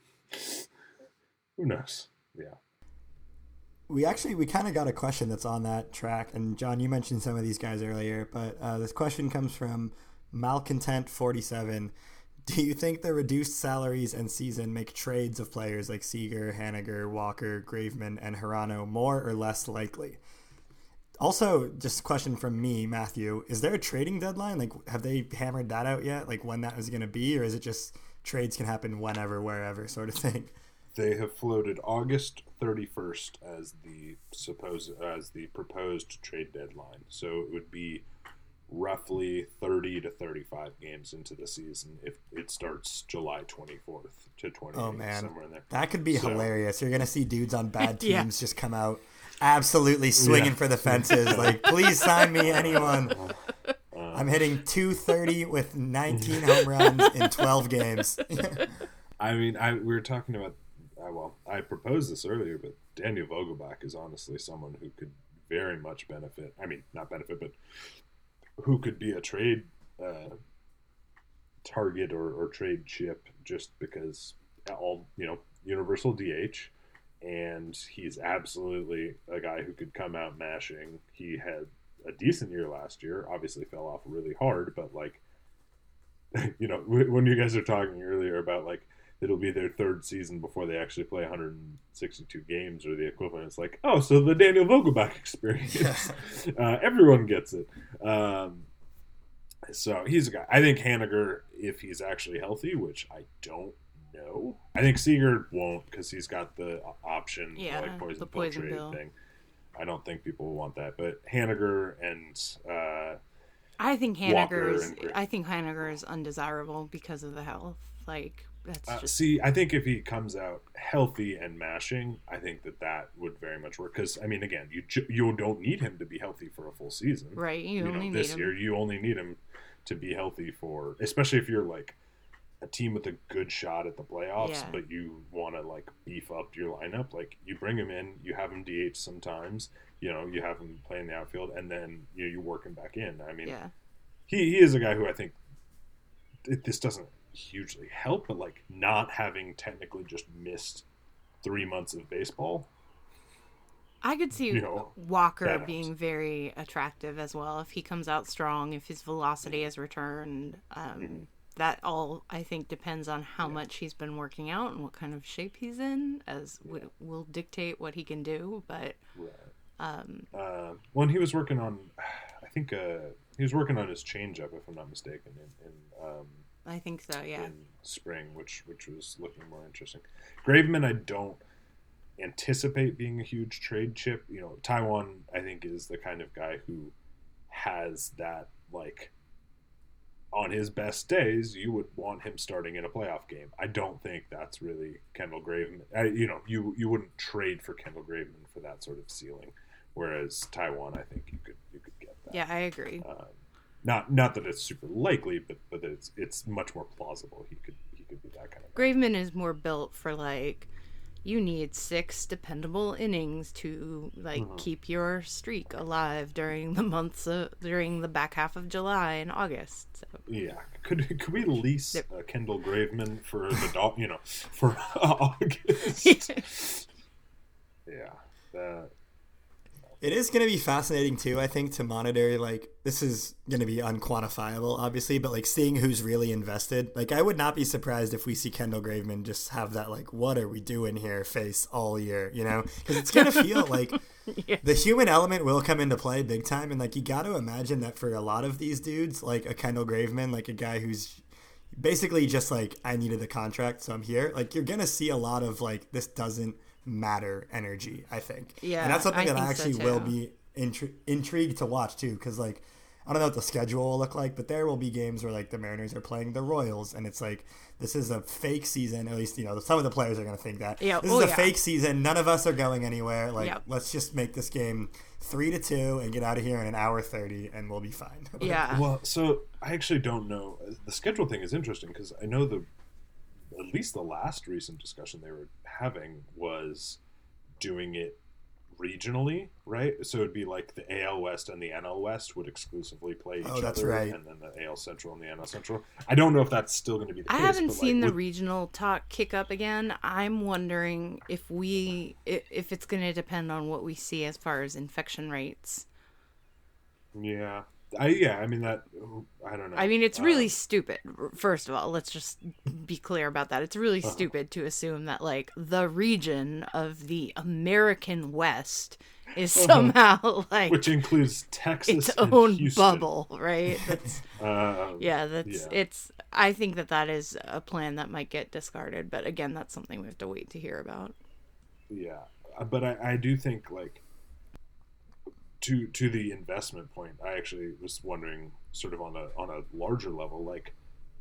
who knows? Yeah. We actually, we kind of got a question that's on that track. And John, you mentioned some of these guys earlier, but uh, this question comes from Malcontent forty-seven. Do you think the reduced salaries and season make trades of players like Seager, Haniger, Walker, Graveman, and Hirano more or less likely? Also, just a question from me, Matthew, is there a trading deadline? Like, have they hammered that out yet? Like when that was going to be, or is it just trades can happen whenever, wherever sort of thing? They have floated August thirty-first as the supposed as the proposed trade deadline. So it would be roughly thirty to thirty-five games into the season if it starts July twenty-fourth to twenty-eighth, oh man, somewhere in there. That could be so, hilarious. You're gonna see dudes on bad teams yeah. just come out absolutely swinging yeah. for the fences. Like, please sign me, anyone. Uh, I'm hitting two thirty with nineteen home runs in twelve games. I mean, I we were talking about. Uh, well, I proposed this earlier, but Daniel Vogelbach is honestly someone who could very much benefit. I mean, not benefit, but who could be a trade uh, target or, or trade chip just because all, you know, universal D H, and he's absolutely a guy who could come out mashing. He had a decent year last year, obviously fell off really hard, but like, you know, when you guys are talking earlier about like, it'll be their third season before they actually play one hundred sixty-two games or the equivalent. It's like, oh, so the Daniel Vogelbach experience. uh, everyone gets it. Um, so he's a guy. I think Haniger, if he's actually healthy, which I don't know. I think Seager won't because he's got the option, yeah, like poison, the pill poison trade bill thing. I don't think people will want that. But Haniger and... Uh, I think Haniger is, and... I think Haniger is undesirable because of the health. Like, that's Uh, just... see, I think if he comes out healthy and mashing, I think that that would very much work. Because I mean, again, you ju- you don't need him to be healthy for a full season, right? You, you only know, need this him. year you only need him to be healthy for, especially if you're like a team with a good shot at the playoffs, Yeah. but you want to like beef up your lineup, like you bring him in, you have him D H sometimes, you know, you have him play in the outfield, and then you know, you work him back in. I mean, Yeah. he, he is a guy who I think it, this doesn't hugely help, but like not having technically just missed three months of baseball. I could see You know, Walker that being helps. very attractive as well if he comes out strong, if his velocity has returned. Um, Mm-hmm. That all, I think, depends on how much he's been working out and what kind of shape he's in, as w- will dictate what he can do. But Right. um, Uh, when he was working on, I think uh, he was working on his changeup, if I'm not mistaken, in, in um, I think so, yeah. in spring, which which was looking more interesting. Graveman, I don't anticipate being a huge trade chip. You know, Taijuan, I think, is the kind of guy who has that, like, on his best days, you would want him starting in a playoff game. I don't think that's really Kendall Graveman. I, you know, you you wouldn't trade for Kendall Graveman for that sort of ceiling. Whereas Taijuan, I think you could you could get that. Yeah, I agree. Um, not not that it's super likely, but but that it's it's much more plausible. He could he could be that kind of guy. Graveman is more built for, like, you need six dependable innings to, like, Mm-hmm. keep your streak alive during the months of, during the back half of July and August. So. Yeah, could could we lease Yep. uh, Kendall Graveman for the dog? You know, for August. Yeah, that. It is going to be fascinating too, I think, to monitor, like, this is going to be unquantifiable, obviously, but like seeing who's really invested. Like, I would not be surprised if we see Kendall Graveman just have that, like, what are we doing here face all year, you know? Because it's going to feel like Yeah. the human element will come into play big time. And like, you got to imagine that for a lot of these dudes, like a Kendall Graveman, like a guy who's basically just like, I needed the contract, so I'm here. Like, you're going to see a lot of like, this doesn't matter energy, I think. Yeah, and that's something I that I think so, actually will too. be intri- intrigued to watch too, because like, I don't know what the schedule will look like, but there will be games where like the Mariners are playing the Royals, and it's like, this is a fake season. At least, you know, some of the players are going to think that. Yeah, This oh, is a yeah. fake season. None of us are going anywhere. Like, Yep. let's just make this game three to two and get out of here in an hour thirty, and we'll be fine. Yeah. Well, so I actually don't know. The schedule thing is interesting because I know the at least the last recent discussion they were having was doing it regionally, right? So it'd be like the A L West and the N L West would exclusively play each Oh, that's other, right. and then the A L Central and the N L Central. I don't know if that's still going to be the I case. haven't but, seen like, the with- regional talk kick up again. I'm wondering if we i- if it's going to depend on what we see as far as infection rates. Yeah, I yeah. I mean that. I don't know. I mean, it's really Um, stupid. First of all, let's just be clear about that. It's really Uh-huh. stupid to assume that like the region of the American West is somehow like which includes Texas its and own Houston. bubble, right? That's Um, yeah, that's Yeah. it's. I think that that is a plan that might get discarded, but again, that's something we have to wait to hear about. Yeah, Uh, but I, I do think like to to the investment point, I actually was wondering sort of on a on a larger level, like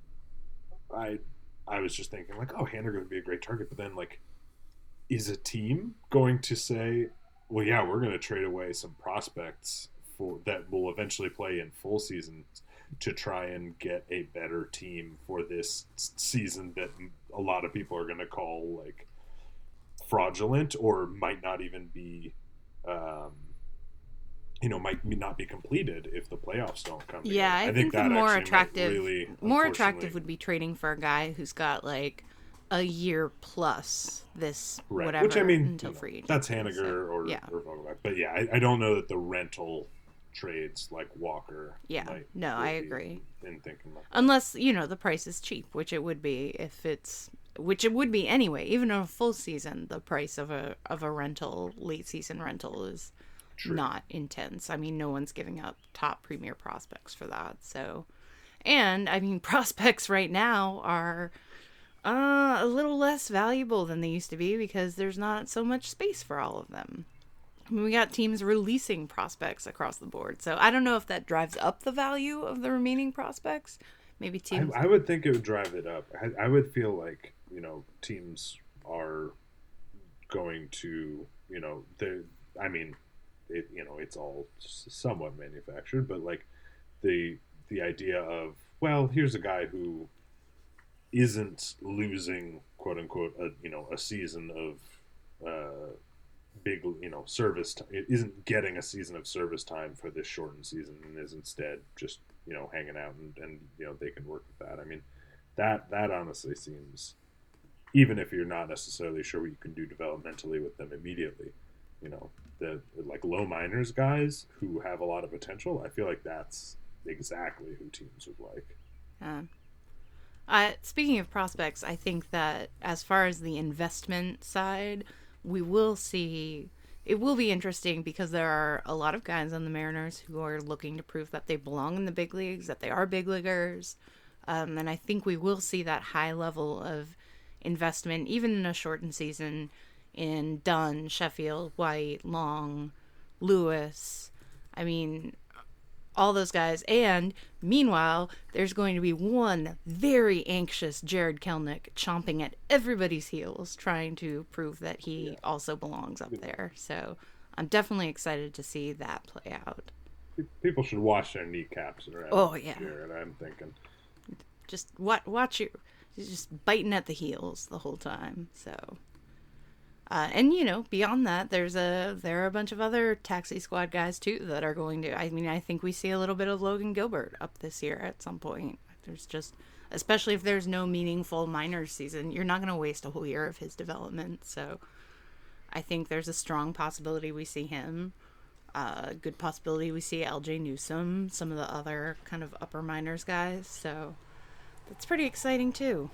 I I was just thinking like, oh, Haniger would be a great target, but then like, is a team going to say, well, yeah, we're going to trade away some prospects for that will eventually play in full seasons to try and get a better team for this s- season that a lot of people are going to call like fraudulent or might not even be um you know might not be completed if the playoffs don't come Yeah, together. I, think, the that more actually might attractive, really, more attractive unfortunately- would be trading for a guy who's got like a year plus this right. whatever Which I mean until you know, free agency. that's Haniger So, or, yeah, or Vogelbach. But yeah, I, I don't know that the rental trades like Walker Yeah, might no, would I be agree. in thinking like unless you know the price is cheap, which it would be if it's which it would be anyway. Even on a full season, the price of a of a rental late season rental is True. not intense. I mean, no one's giving up top premier prospects for that. So, and I mean, prospects right now are uh, a little less valuable than they used to be because there's not so much space for all of them. I mean, we got teams releasing prospects across the board. So I don't know if that drives up the value of the remaining prospects. Maybe teams. I, I would think it would drive it up. I, I would feel like you know teams are going to you know they. I mean, it you know it's all s- somewhat manufactured, but like the the idea of well, here's a guy who isn't losing, quote unquote, a, you know, a season of uh, big, you know, service time. It isn't getting a season of service time for this shortened season, and is instead just, you know, hanging out, and, and you know, they can work with that. I mean, that that honestly seems, even if you're not necessarily sure what you can do developmentally with them immediately, you know, the like low minors guys who have a lot of potential, I feel like that's exactly who teams would like. Yeah. Uh, speaking of prospects, I think that as far as the investment side, we will see, it will be interesting because there are a lot of guys on the Mariners who are looking to prove that they belong in the big leagues, that they are big leaguers. Um, and I think we will see that high level of investment, even in a shortened season, in Dunn, Sheffield, White, Long, Lewis. I mean, all those guys. And meanwhile, there's going to be one very anxious Jared Kelenic chomping at everybody's heels, trying to prove that he yeah. also belongs up there. So I'm definitely excited to see that play out. People should wash their kneecaps around. Oh yeah, Jared, I'm thinking. Just watch, watch you. He's just biting at the heels the whole time. So. Uh, and, you know, beyond that, there's a there are a bunch of other Taxi Squad guys, too, that are going to... I mean, I think we see a little bit of Logan Gilbert up this year at some point. There's just... Especially if there's no meaningful minors season, you're not going to waste a whole year of his development. So I think there's a strong possibility we see him. A uh, good possibility we see L J Newsome, some of the other kind of upper minors guys. So that's pretty exciting, too.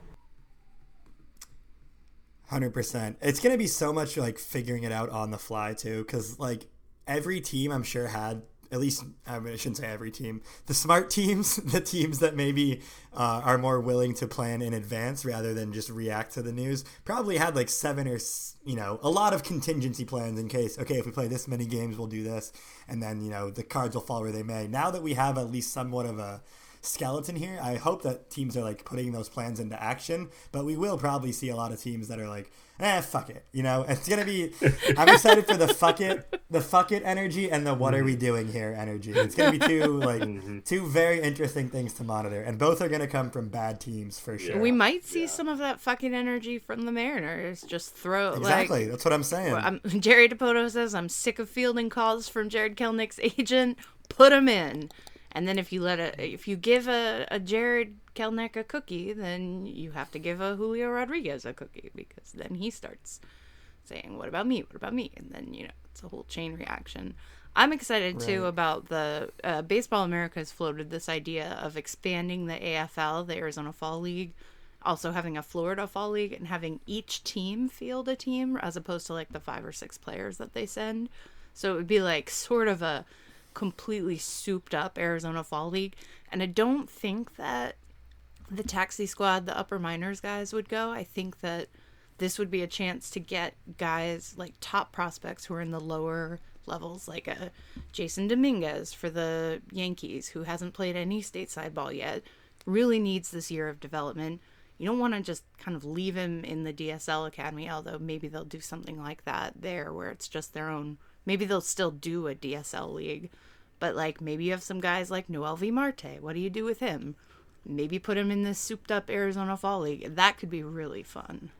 one hundred percent. It's going to be so much like figuring it out on the fly too, because like every team I'm sure had, at least, I, mean, I shouldn't say every team, the smart teams, the teams that maybe uh, are more willing to plan in advance rather than just react to the news, probably had like seven or, you know, a lot of contingency plans in case, okay, if we play this many games, we'll do this. And then, you know, the cards will fall where they may. Now that we have at least somewhat of a skeleton here, I hope that teams are like putting those plans into action, but we will probably see a lot of teams that are like, eh, fuck it, you know. It's gonna be, I'm excited for the fuck it the fuck it energy and the what are we doing here energy. It's gonna be two like mm-hmm. two very interesting things to monitor, and both are gonna come from bad teams for sure. We might see yeah. some of that fucking energy from the Mariners. Just throw exactly like, that's what I'm saying. Well, I'm, Jerry DiPoto says, I'm sick of fielding calls from Jared Kelenic's agent, put him in. And then if you let a, if you give a, a Jared Kelenic a cookie, then you have to give a Julio Rodriguez a cookie, because then he starts saying, what about me? What about me? And then, you know, it's a whole chain reaction. I'm excited, right. too, about the uh, Baseball America has floated this idea of expanding the A F L, the Arizona Fall League, also having a Florida Fall League, and having each team field a team as opposed to like the five or six players that they send. So it would be like sort of a completely souped up Arizona Fall League. And I don't think that the Taxi Squad, the upper minors guys, would go. I think that this would be a chance to get guys like top prospects who are in the lower levels, like a Jason Dominguez for the Yankees, who hasn't played any stateside ball yet, really needs this year of development. You don't want to just kind of leave him in the D S L Academy, although maybe they'll do something like that there where it's just their own. Maybe they'll still do a D S L league, but like maybe you have some guys like Noel V. Marte. What do you do with him? Maybe put him in this souped up Arizona Fall League. That could be really fun.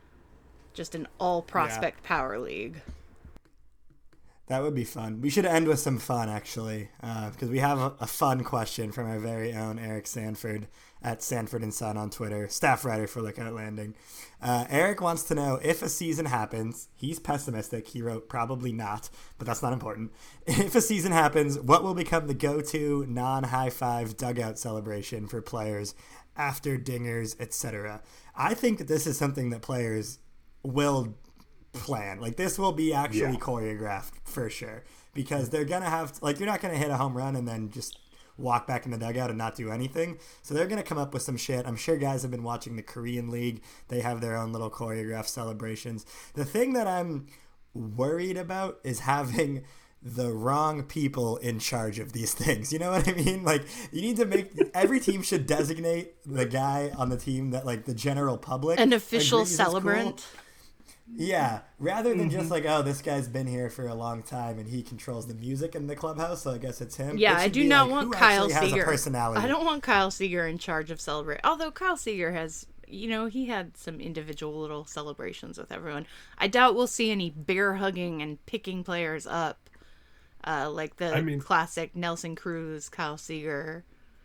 Just an all prospect yeah. power league. That would be fun. We should end with some fun, actually, uh, because we have a, a fun question from our very own Eric Sanford at Sanford and Son on Twitter, staff writer for Lookout Landing. Uh, Eric wants to know if a season happens. He's pessimistic. He wrote probably not, but that's not important. If a season happens, what will become the go-to non-high five dugout celebration for players after dingers, et cetera? I think that this is something that players will plan. Like, this will be actually yeah. choreographed for sure, because they're gonna have to, like, you're not gonna hit a home run and then just walk back in the dugout and not do anything. So they're gonna come up with some shit. I'm sure guys have been watching the Korean League. They have their own little choreographed celebrations. The thing that I'm worried about is having the wrong people in charge of these things. You know what I mean? Like, you need to make every team should designate the guy on the team that, like, the general public, an official celebrant. Cool. Yeah, rather than just like, oh, this guy's been here for a long time and he controls the music in the clubhouse, so I guess it's him. Yeah, It I should do be not like, want who Kyle actually has Seager. a personality. I don't want Kyle Seager in charge of celebrate. Although Kyle Seager has, you know, he had some individual little celebrations with everyone. I doubt we'll see any bear hugging and picking players up, uh, like the I mean- classic Nelson Cruz, Kyle Seager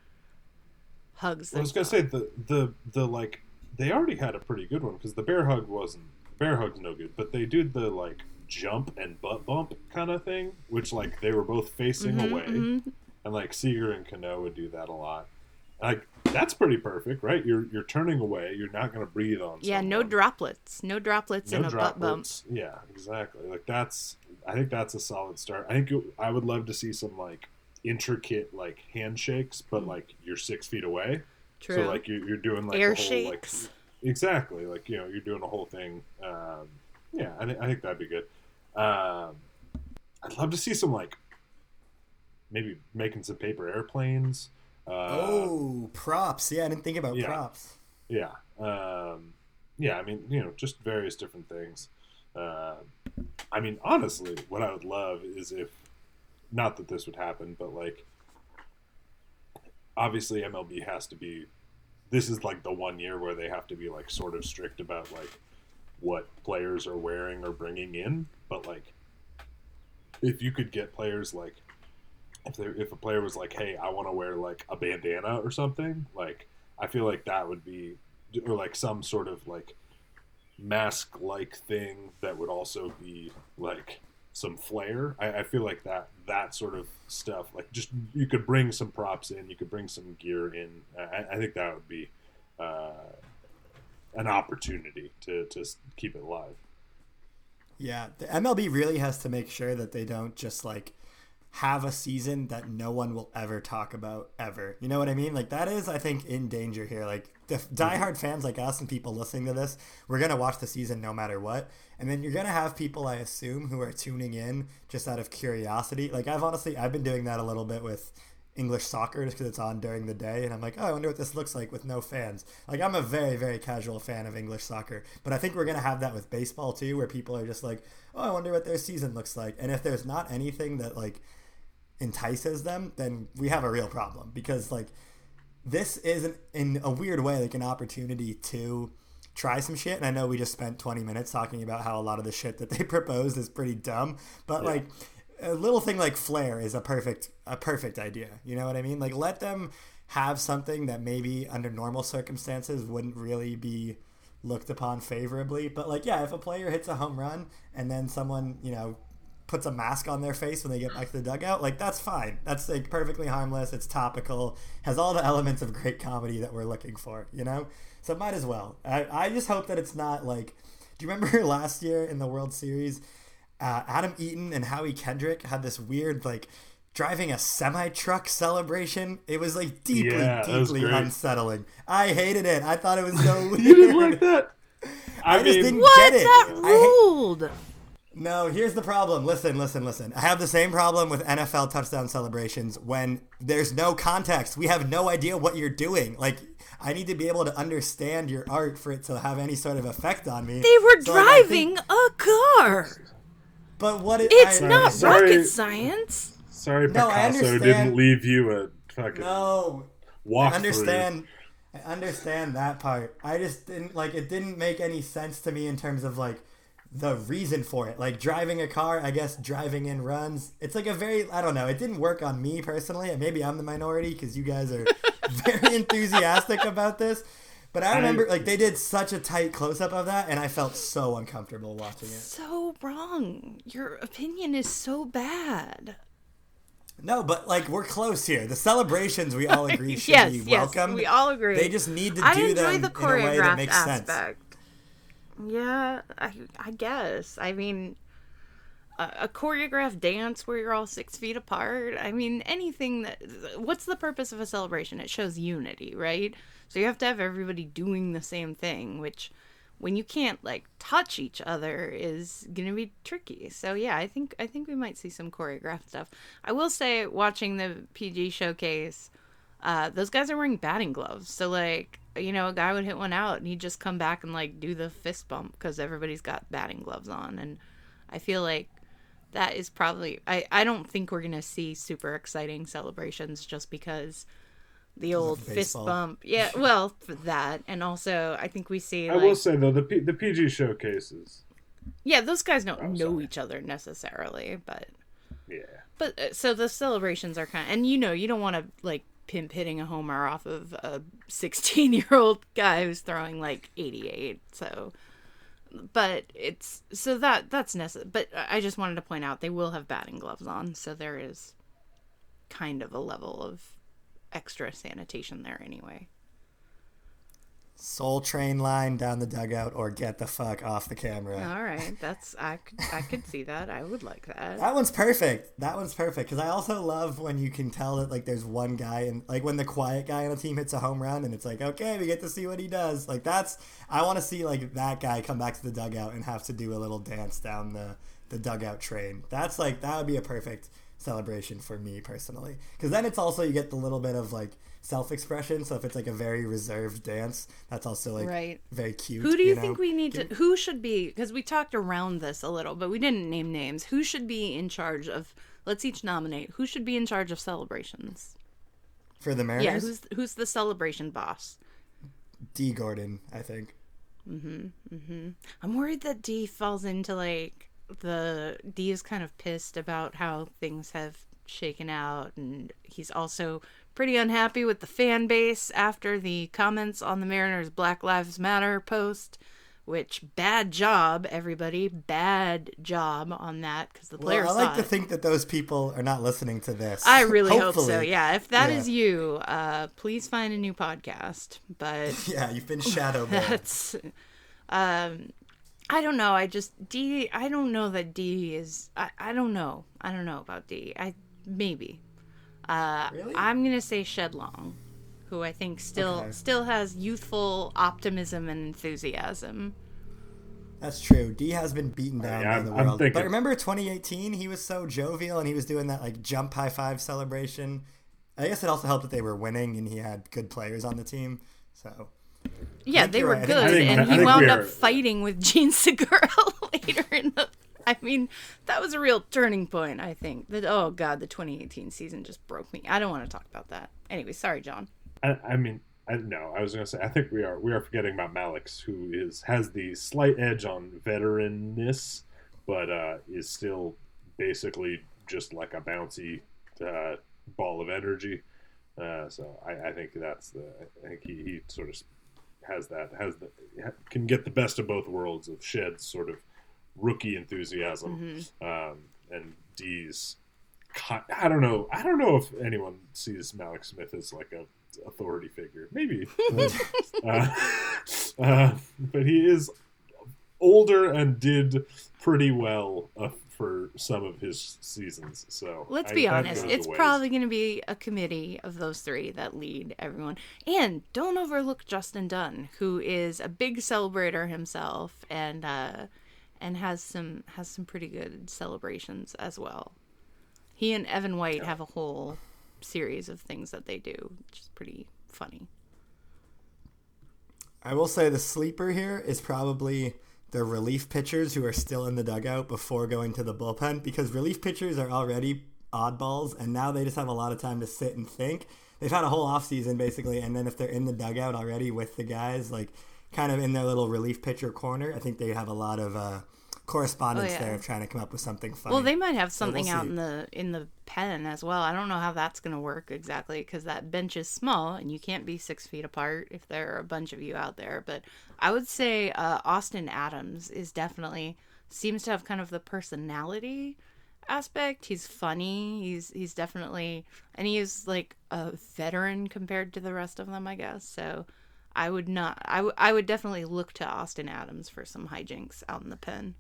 hugs. I was gonna say the the the like they already had a pretty good one because the bear hug wasn't bear hug's no good, but they did the like jump and butt bump kind of thing, which like they were both facing Mhm, away, mhm. and like Seager and Cano would do that a lot. Like that's pretty perfect, right? You're you're turning away. You're not gonna breathe on. Yeah, no someone. droplets, no droplets No in a butt bump. droplets. Yeah, exactly. Like that's. I think that's a solid start. I think it, I would love to see some like intricate like handshakes, but like you're six feet away. True. So like you're, you're doing like Air the whole, shakes. like exactly like you know you're doing a whole thing. Um, yeah, I, th- I think that'd be good. Um, I'd love to see some like maybe making some paper airplanes. Uh, Oh, props. Yeah, I didn't think about Yeah. props. Yeah. Um, yeah, I mean, you know, just various different things. Uh, I mean, honestly, what I would love is if, not that this would happen, but like, obviously M L B has to be, this is like the one year where they have to be like sort of strict about like what players are wearing or bringing in. But like, if you could get players like, if there, if a player was like, hey, I want to wear like a bandana or something, like, I feel like that would be, or like some sort of like mask like thing that would also be like some flair. I, I feel like that that sort of stuff, like just you could bring some props in, you could bring some gear in. I, I think that would be uh, an opportunity to, to keep it alive. Yeah, the M L B really has to make sure that they don't just like have a season that no one will ever talk about ever. You know what I mean? Like that is, I think, in danger here. Like the diehard fans like us and people listening to this, we're going to watch the season no matter what. And then you're going to have people, I assume, who are tuning in just out of curiosity. Like I've honestly, I've been doing that a little bit with English soccer just because it's on during the day. And I'm like, oh, I wonder what this looks like with no fans. Like I'm a very, very casual fan of English soccer. But I think we're going to have that with baseball too, where people are just like, oh, I wonder what their season looks like. And if there's not anything that like entices them, then we have a real problem, because like this is an, in a weird way like an opportunity to try some shit. And I know we just spent twenty minutes talking about how a lot of the shit that they proposed is pretty dumb, but yeah. like a little thing like flair is a perfect a perfect idea. You know what I mean? Like let them have something that maybe under normal circumstances wouldn't really be looked upon favorably, but like yeah, if a player hits a home run and then someone, you know, puts a mask on their face when they get back to the dugout, like that's fine. That's like perfectly harmless. It's topical, has all the elements of great comedy that we're looking for, you know? So might as well. I, I just hope that it's not like, do you remember last year in the World Series, uh, Adam Eaton and Howie Kendrick had this weird like driving a semi-truck celebration? It was like deeply, Yeah, that was deeply great. unsettling. I hated it. I thought it was so weird. You didn't like that? I, I, just mean, didn't What? get it. That I hate- ruled. No, here's the problem. Listen, listen, listen. I have the same problem with N F L touchdown celebrations when there's no context. We have no idea what you're doing. Like, I need to be able to understand your art for it to have any sort of effect on me. They were So, like, I driving think- a car. But what it, It's I, not Sorry. rocket science. Sorry, No, I Picasso understand. didn't leave you a fucking No, walk I understand. I understand that part. I just didn't like it. Didn't make any sense to me in terms of like the reason for it. Like driving a car, I guess driving in runs. It's like a very, I don't know. It didn't work on me personally. And maybe I'm the minority because you guys are very enthusiastic about this. But I remember like they did such a tight close up of that, and I felt so uncomfortable watching it. So wrong. Your opinion is so bad. No, but like we're close here. The celebrations we all agree should yes, be yes, welcomed. we all agree. They just need to I do enjoy them the in a way that choreographed makes sense. aspect. Yeah, I, I guess. I mean, a, a choreographed dance where you're all six feet apart. I mean, anything that. What's the purpose of a celebration? It shows unity, right? So you have to have everybody doing the same thing, which, when you can't like touch each other, is gonna be tricky. So yeah, I think I think we might see some choreographed stuff. I will say, watching the P G showcase, uh, those guys are wearing batting gloves. So, like, you know, a guy would hit one out and he'd just come back and, like, do the fist bump because everybody's got batting gloves on. And I feel like that is probably... I, I don't think we're going to see super exciting celebrations just because the old fist bump... Yeah, well, for that. And also, I think we see, I like... will say, though, the P- the P G showcases... Yeah, those guys don't Oh, know sorry. each other necessarily, but... Yeah. But, uh, so the celebrations are kind of... And, you know, you don't want to, like, pimp hitting a homer off of a sixteen-year-old guy who's throwing, like, eighty-eight, so... But it's... So that that's necessary. But I just wanted to point out they will have batting gloves on, so there is kind of a level of extra sanitation there anyway. Soul Train line down the dugout or get the fuck off the camera. All right, that's... I could, I could see that. I would like that. That one's perfect. That one's perfect. Because I also love when you can tell that, like, there's one guy, and like, when the quiet guy on the team hits a home run, and it's like, okay, we get to see what he does. Like, that's... I want to see, like, that guy come back to the dugout and have to do a little dance down the, the dugout train. That's, like, that would be a perfect celebration for me, personally. Because then it's also, you get the little bit of, like, self-expression. So if it's, like, a very reserved dance, that's also, like, Right. very cute. Who do you, know? think we need to... Who should be... Because we talked around this a little, but we didn't name names. Who should be in charge of... Let's each nominate. Who should be in charge of celebrations? For the Mariners? Yeah, who's who's the celebration boss? D. Gordon, I think. I'm worried that D falls into, like, the... D is kind of pissed about how things have shaken out, and he's also pretty unhappy with the fan base after the comments on the Mariners' Black Lives Matter post, which, bad job, everybody. Bad job on that, because the players Well, I like saw to it. think that those people are not listening to this. I really hope so. Hopefully. Yeah, if that is Yeah. you, uh, please find a new podcast. But Yeah, you've been shadow banned. that's, um, I don't know. I just D. I don't know that D is. I, I don't know. I don't know about D. I maybe. Uh, Really? I'm gonna say Shedlong, who I think still Okay. still has youthful optimism and enthusiasm. That's true. D has been beaten down Yeah, by I'm- the I'm world. thinking- But remember twenty eighteen? He was so jovial and he was doing that like jump high five celebration. I guess it also helped that they were winning and he had good players on the team. So Yeah, think they you're were right. I good, think- I think- and I he think wound we up are- fighting with Gene Segura later in the. I mean, that was a real turning point. I think that. Oh God, the twenty eighteen season just broke me. I don't want to talk about that. Anyway, sorry, John. I, I mean, I no, I was gonna say I think we are we are forgetting about Malix, who is has the slight edge on veteranness, but uh, is still basically just like a bouncy uh, ball of energy. Uh, so I, I think that's the I think he, he sort of has that has the can get the best of both worlds of Shed's sort of rookie enthusiasm um, and D's. I don't know. I don't know if anyone sees Malix Smith as like a authority figure. Maybe, uh, uh, but he is older and did pretty well uh, for some of his seasons. So Let's I- be that honest. goes It's a ways. probably going to be a committee of those three that lead everyone. And don't overlook Justin Dunn, who is a big celebrator himself, and uh, and has some has some pretty good celebrations as well. He and Evan White have a whole series of things that they do, which is pretty funny. I will say the sleeper here is probably the relief pitchers who are still in the dugout before going to the bullpen, because relief pitchers are already oddballs and now they just have a lot of time to sit and think. They've had a whole offseason basically, and then if they're in the dugout already with the guys, like kind of in their little relief pitcher corner, I think they have a lot of uh, correspondence Oh, yeah. there of trying to come up with something funny. Well, they might have So we'll something out see. in the in the pen as well. I don't know how that's going to work exactly because that bench is small and you can't be six feet apart if there are a bunch of you out there. But I would say uh, Austin Adams is definitely seems to have kind of the personality aspect. He's funny. He's he's definitely and he is like a veteran compared to the rest of them, I guess. So I would not. I, w- I would definitely look to Austin Adams for some hijinks out in the pen.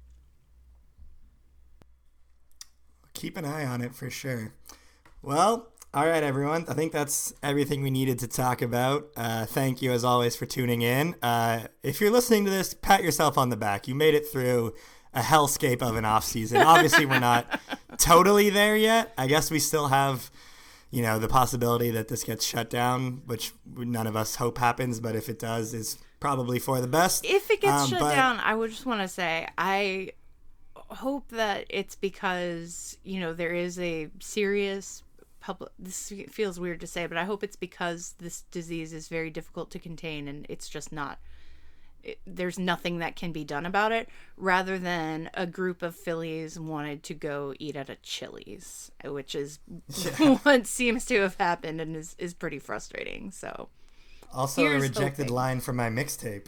Keep an eye on it for sure. Well, all right, everyone. I think that's everything we needed to talk about. Uh, thank you, as always, for tuning in. Uh, if you're listening to this, pat yourself on the back. You made it through a hellscape of an off season. Obviously, we're not totally there yet. I guess we still have, you know, the possibility that this gets shut down, which none of us hope happens, but if it does, is probably for the best. If it gets Um, shut but- down, I would just want to say I hope that it's because, you know, there is a serious public, this feels weird to say, but I hope it's because this disease is very difficult to contain and it's just not, it, there's nothing that can be done about it, rather than a group of Phillies wanted to go eat at a Chili's, which is what seems to have happened and is, is pretty frustrating. So Also here's a rejected hoping. line from my mixtape.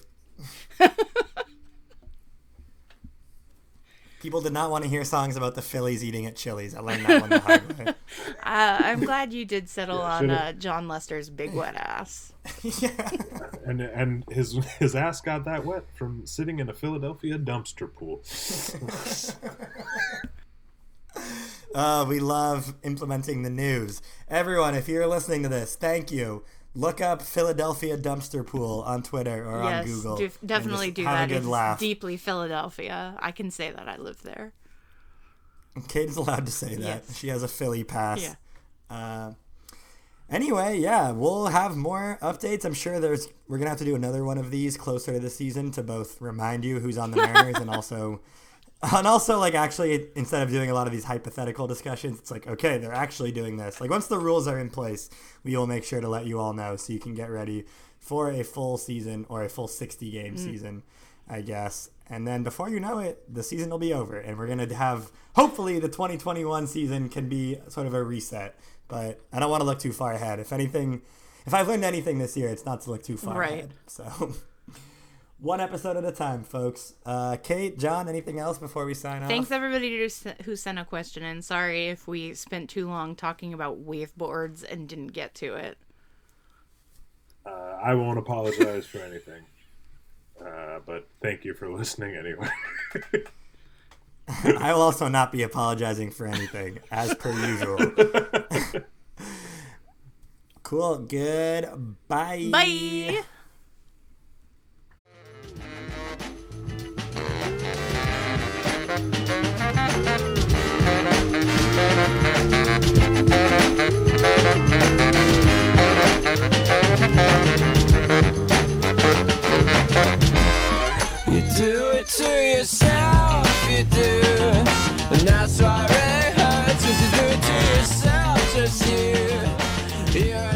People did not want to hear songs about the Phillies eating at Chili's. I learned that one the hard way. uh, I'm glad you did settle Yeah, on should've- uh, John Lester's Big Wet Ass. Yeah. And and his his ass got that wet from sitting in a Philadelphia dumpster pool. Uh, we love implementing the news. Everyone, if you're listening to this, thank you. Look up Philadelphia Dumpster Pool on Twitter or Yes, on Google. def- and definitely just do have that. a good It's laugh. deeply Philadelphia. I can say that I live there. Kate's allowed to say that. Yes. She has a Philly pass. Yeah. Uh, anyway, yeah, we'll have more updates. I'm sure there's we're gonna have to do another one of these closer to the season to both remind you who's on the Mariners and also and also like actually instead of doing a lot of these hypothetical discussions, it's like, okay, they're actually doing this. Like once the rules are in place, we will make sure to let you all know so you can get ready for a full season or a full sixty game season, I guess. And then before you know it, the season will be over and we're going to have, hopefully the twenty twenty-one season can be sort of a reset. But I don't want to look too far ahead. If anything, if I've learned anything this year, it's not to look too far Right. ahead. So one episode at a time, folks. Uh, Kate, John, anything else before we sign off? Thanks everybody who s- who sent a question in. Sorry if we spent too long talking about waveboards and didn't get to it. Uh, I won't apologize for anything. Uh, but thank you for listening anyway. I will also not be apologizing for anything, as per usual. Cool. Good. Bye. Bye. You do it to yourself, you do. And that's why it really hurts, 'cause you do it to yourself, just you. You're